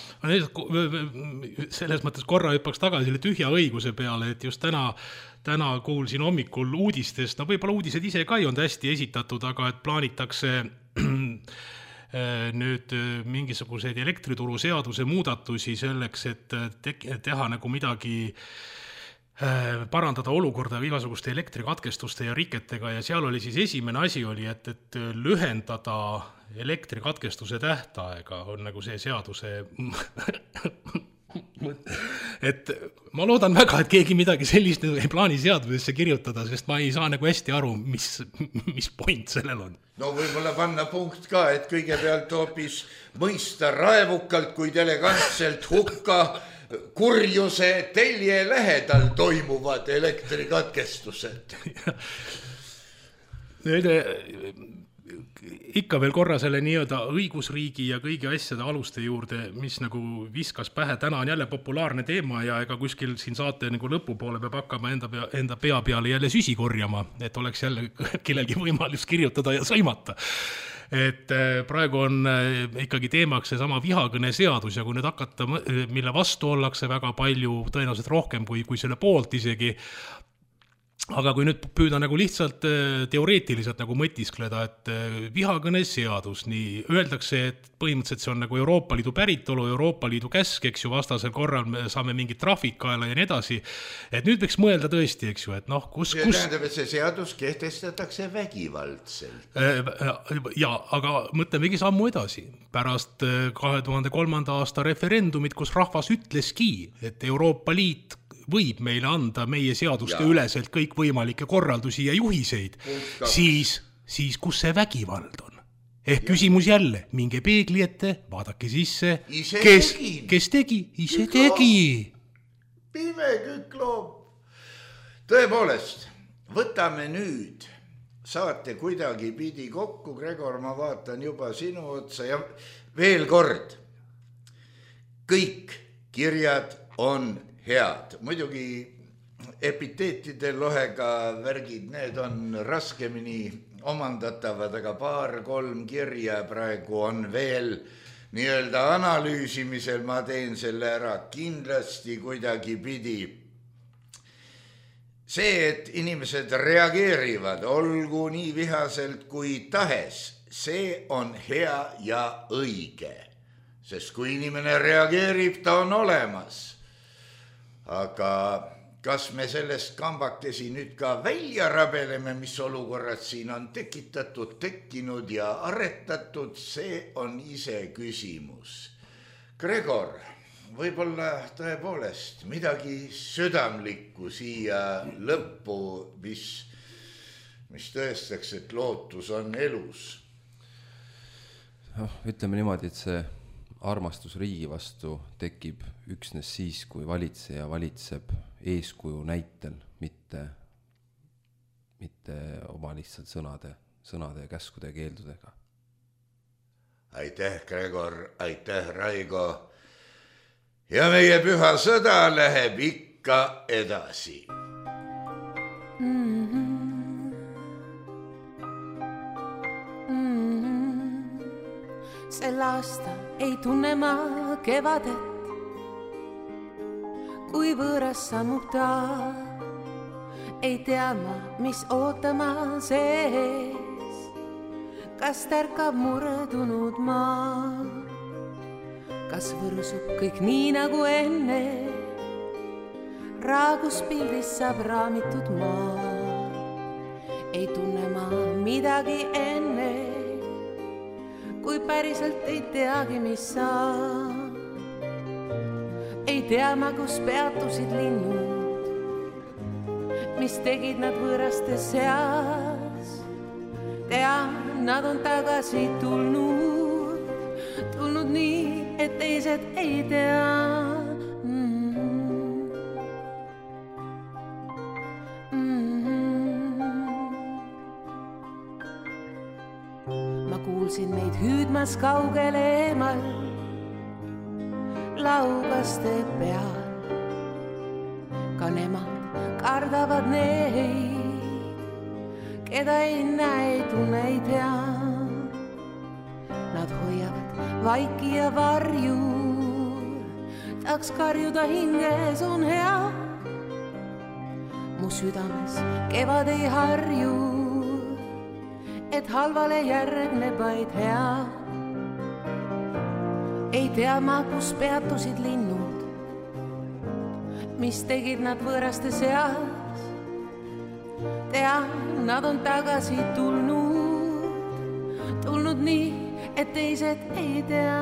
Selles mõttes korra hüppaks tagasi selle tühja õiguse peale, et just täna kuulsin hommikul uudistest, võib-olla uudised ise ka ei olnud hästi esitatud, aga et plaanitakse nüüd mingisuguseid elektrituru seaduse muudatusi selleks, et teha nagu midagi parandada olukorda igasuguste elektrikatkestuste ja riketega ja seal oli siis esimene asi oli, et lühendada elektrikatkestuse tähtaega on nagu see seaduse et ma loodan väga, et keegi midagi sellist ei plaani seadusesse kirjutada, sest ma ei saa nagu hästi aru, mis point sellel on. No võib-olla panna punkt ka, et kõigepealt hoopis mõista raevukalt, kuid elegantselt hukka kurjuse telje lähedal toimuvad elektrikatkestused. Ikka veel korra selle nii-öelda õigusriigi ja kõigi asjade aluste juurde, mis nagu viskas pähe. Täna on jälle populaarne teema ja ega kuskil siin saate nagu lõpupoole peab hakkama enda pea peale jälle süsi korjama, et oleks jälle kellelgi võimalus kirjutada ja sõimata. Et praegu on ikkagi teemaks see sama vihakõne seadus ja kui nüüd hakata, mille vastu ollakse väga palju, tõenäoliselt rohkem kui selle poolt isegi, aga kui nüüd püüda nagu lihtsalt teoreetiliselt nagu mõtiskleda, et vihakõne seadus, nii öeldakse, et põhimõtteliselt see on nagu Euroopa Liidu päritolu, Euroopa Liidu käsk, eks ju, vastasel korral me saame mingit trahvikaela ja nii edasi. Et nüüd võiks mõelda tõesti, eks ju, et kus... See tähendab, et see seadus kehtestatakse vägivaldselt. Ja, aga mõtlemegi sammu edasi. Pärast 2003. aasta referendumit, kus rahvas ütleski, et Euroopa Liit võib meile anda meie seaduste üleselt kõik võimalikke korraldusi ja juhiseid, siis kus see vägivald on? küsimus jälle, minge peegli ette, vaadake sisse, kes tegi, ise tegi. Pime kükloob. Tõepoolest, võtame nüüd saate kuidagi pidi kokku, Gregor, ma vaatan juba sinu otsa ja veel kord, kõik kirjad on head, muidugi epiteetide lohega värgid, need on raskemini omandatavad, aga 2-3 kirja praegu on veel nii-öelda analüüsimisel, ma teen selle ära kindlasti kuidagi pidi. See, et inimesed reageerivad, olgu nii vihaselt kui tahes, see on hea ja õige, sest kui inimene reageerib, ta on olemas. Aga kas me sellest kambakesi nüüd ka välja rabeleme, mis olukorrad siin on tekitatud, tekkinud ja aretatud, see on ise küsimus. Gregor, võib-olla tõepoolest midagi südamlikku siia lõppu, mis tõestaks, et lootus on elus. Ütleme niimoodi, et see armastus riigi vastu tekib üksnes siis, kui valitseja valitseb eeskuju näitel, mitte oma lihtsalt sõnade ja käskude ja keeldudega. Aitäh, Gregor, aitäh, Raigo. Ja meie püha sõda läheb ikka edasi. Sel aasta ei tunne ma kevadet, kui võõras sammub ta. Ei tea ma, mis ootama sees, kas tärkab murdunud maa. Kas võrsub kõik nii nagu enne, raagus pildis saab raamitud maa. Ei tunne ma midagi enne, kui päriselt ei teagi, mis saab. Ei tea ma, kus peatusid linnud, mis tegid nad võõraste seas. Tean, nad on tagasi tulnud nii, et teised ei tea. Ma kuulsin neid hüüdmas kaugel eemal, laugaste peal. Ka nemad kardavad neid, keda ei näe, ei tunne, ei tea. Nad hoiavad vaiki ja varjur, tahaks karjuda hinges on hea. Mu südames kevad ei harju, et halvale järgneb vaid hea. Ei tea ma, kus peatusid linnud, mis tegid nad võõraste seas. Tean, nad on tagasi tulnud nii, et teised ei tea.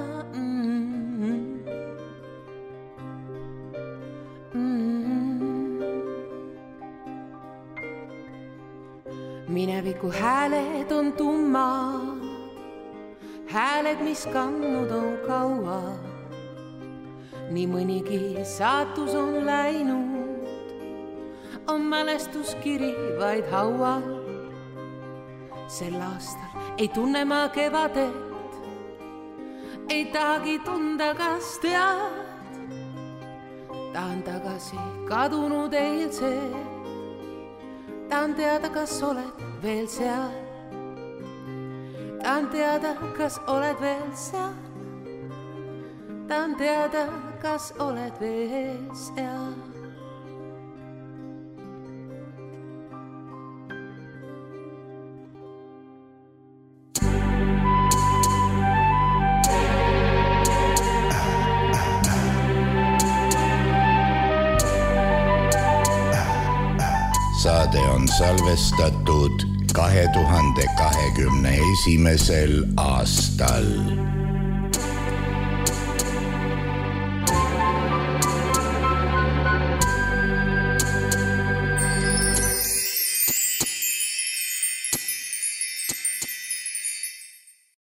Mineviku hääled on tummad, hääled, mis kandnud on kaua. Nii mõnigi saatus on läinud, on mälestuskiri vaid haual. Sel aastal ei tunne ma kevadet, ei tahagi tunda, kas tead. Tahan tagasi kadunud eilsed, tahan teada, kas oled veel seal. Tahan teada, kas oled veel seal. Tahan teada, kas oled veel seal. Saade on salvestatud 2021. aastal.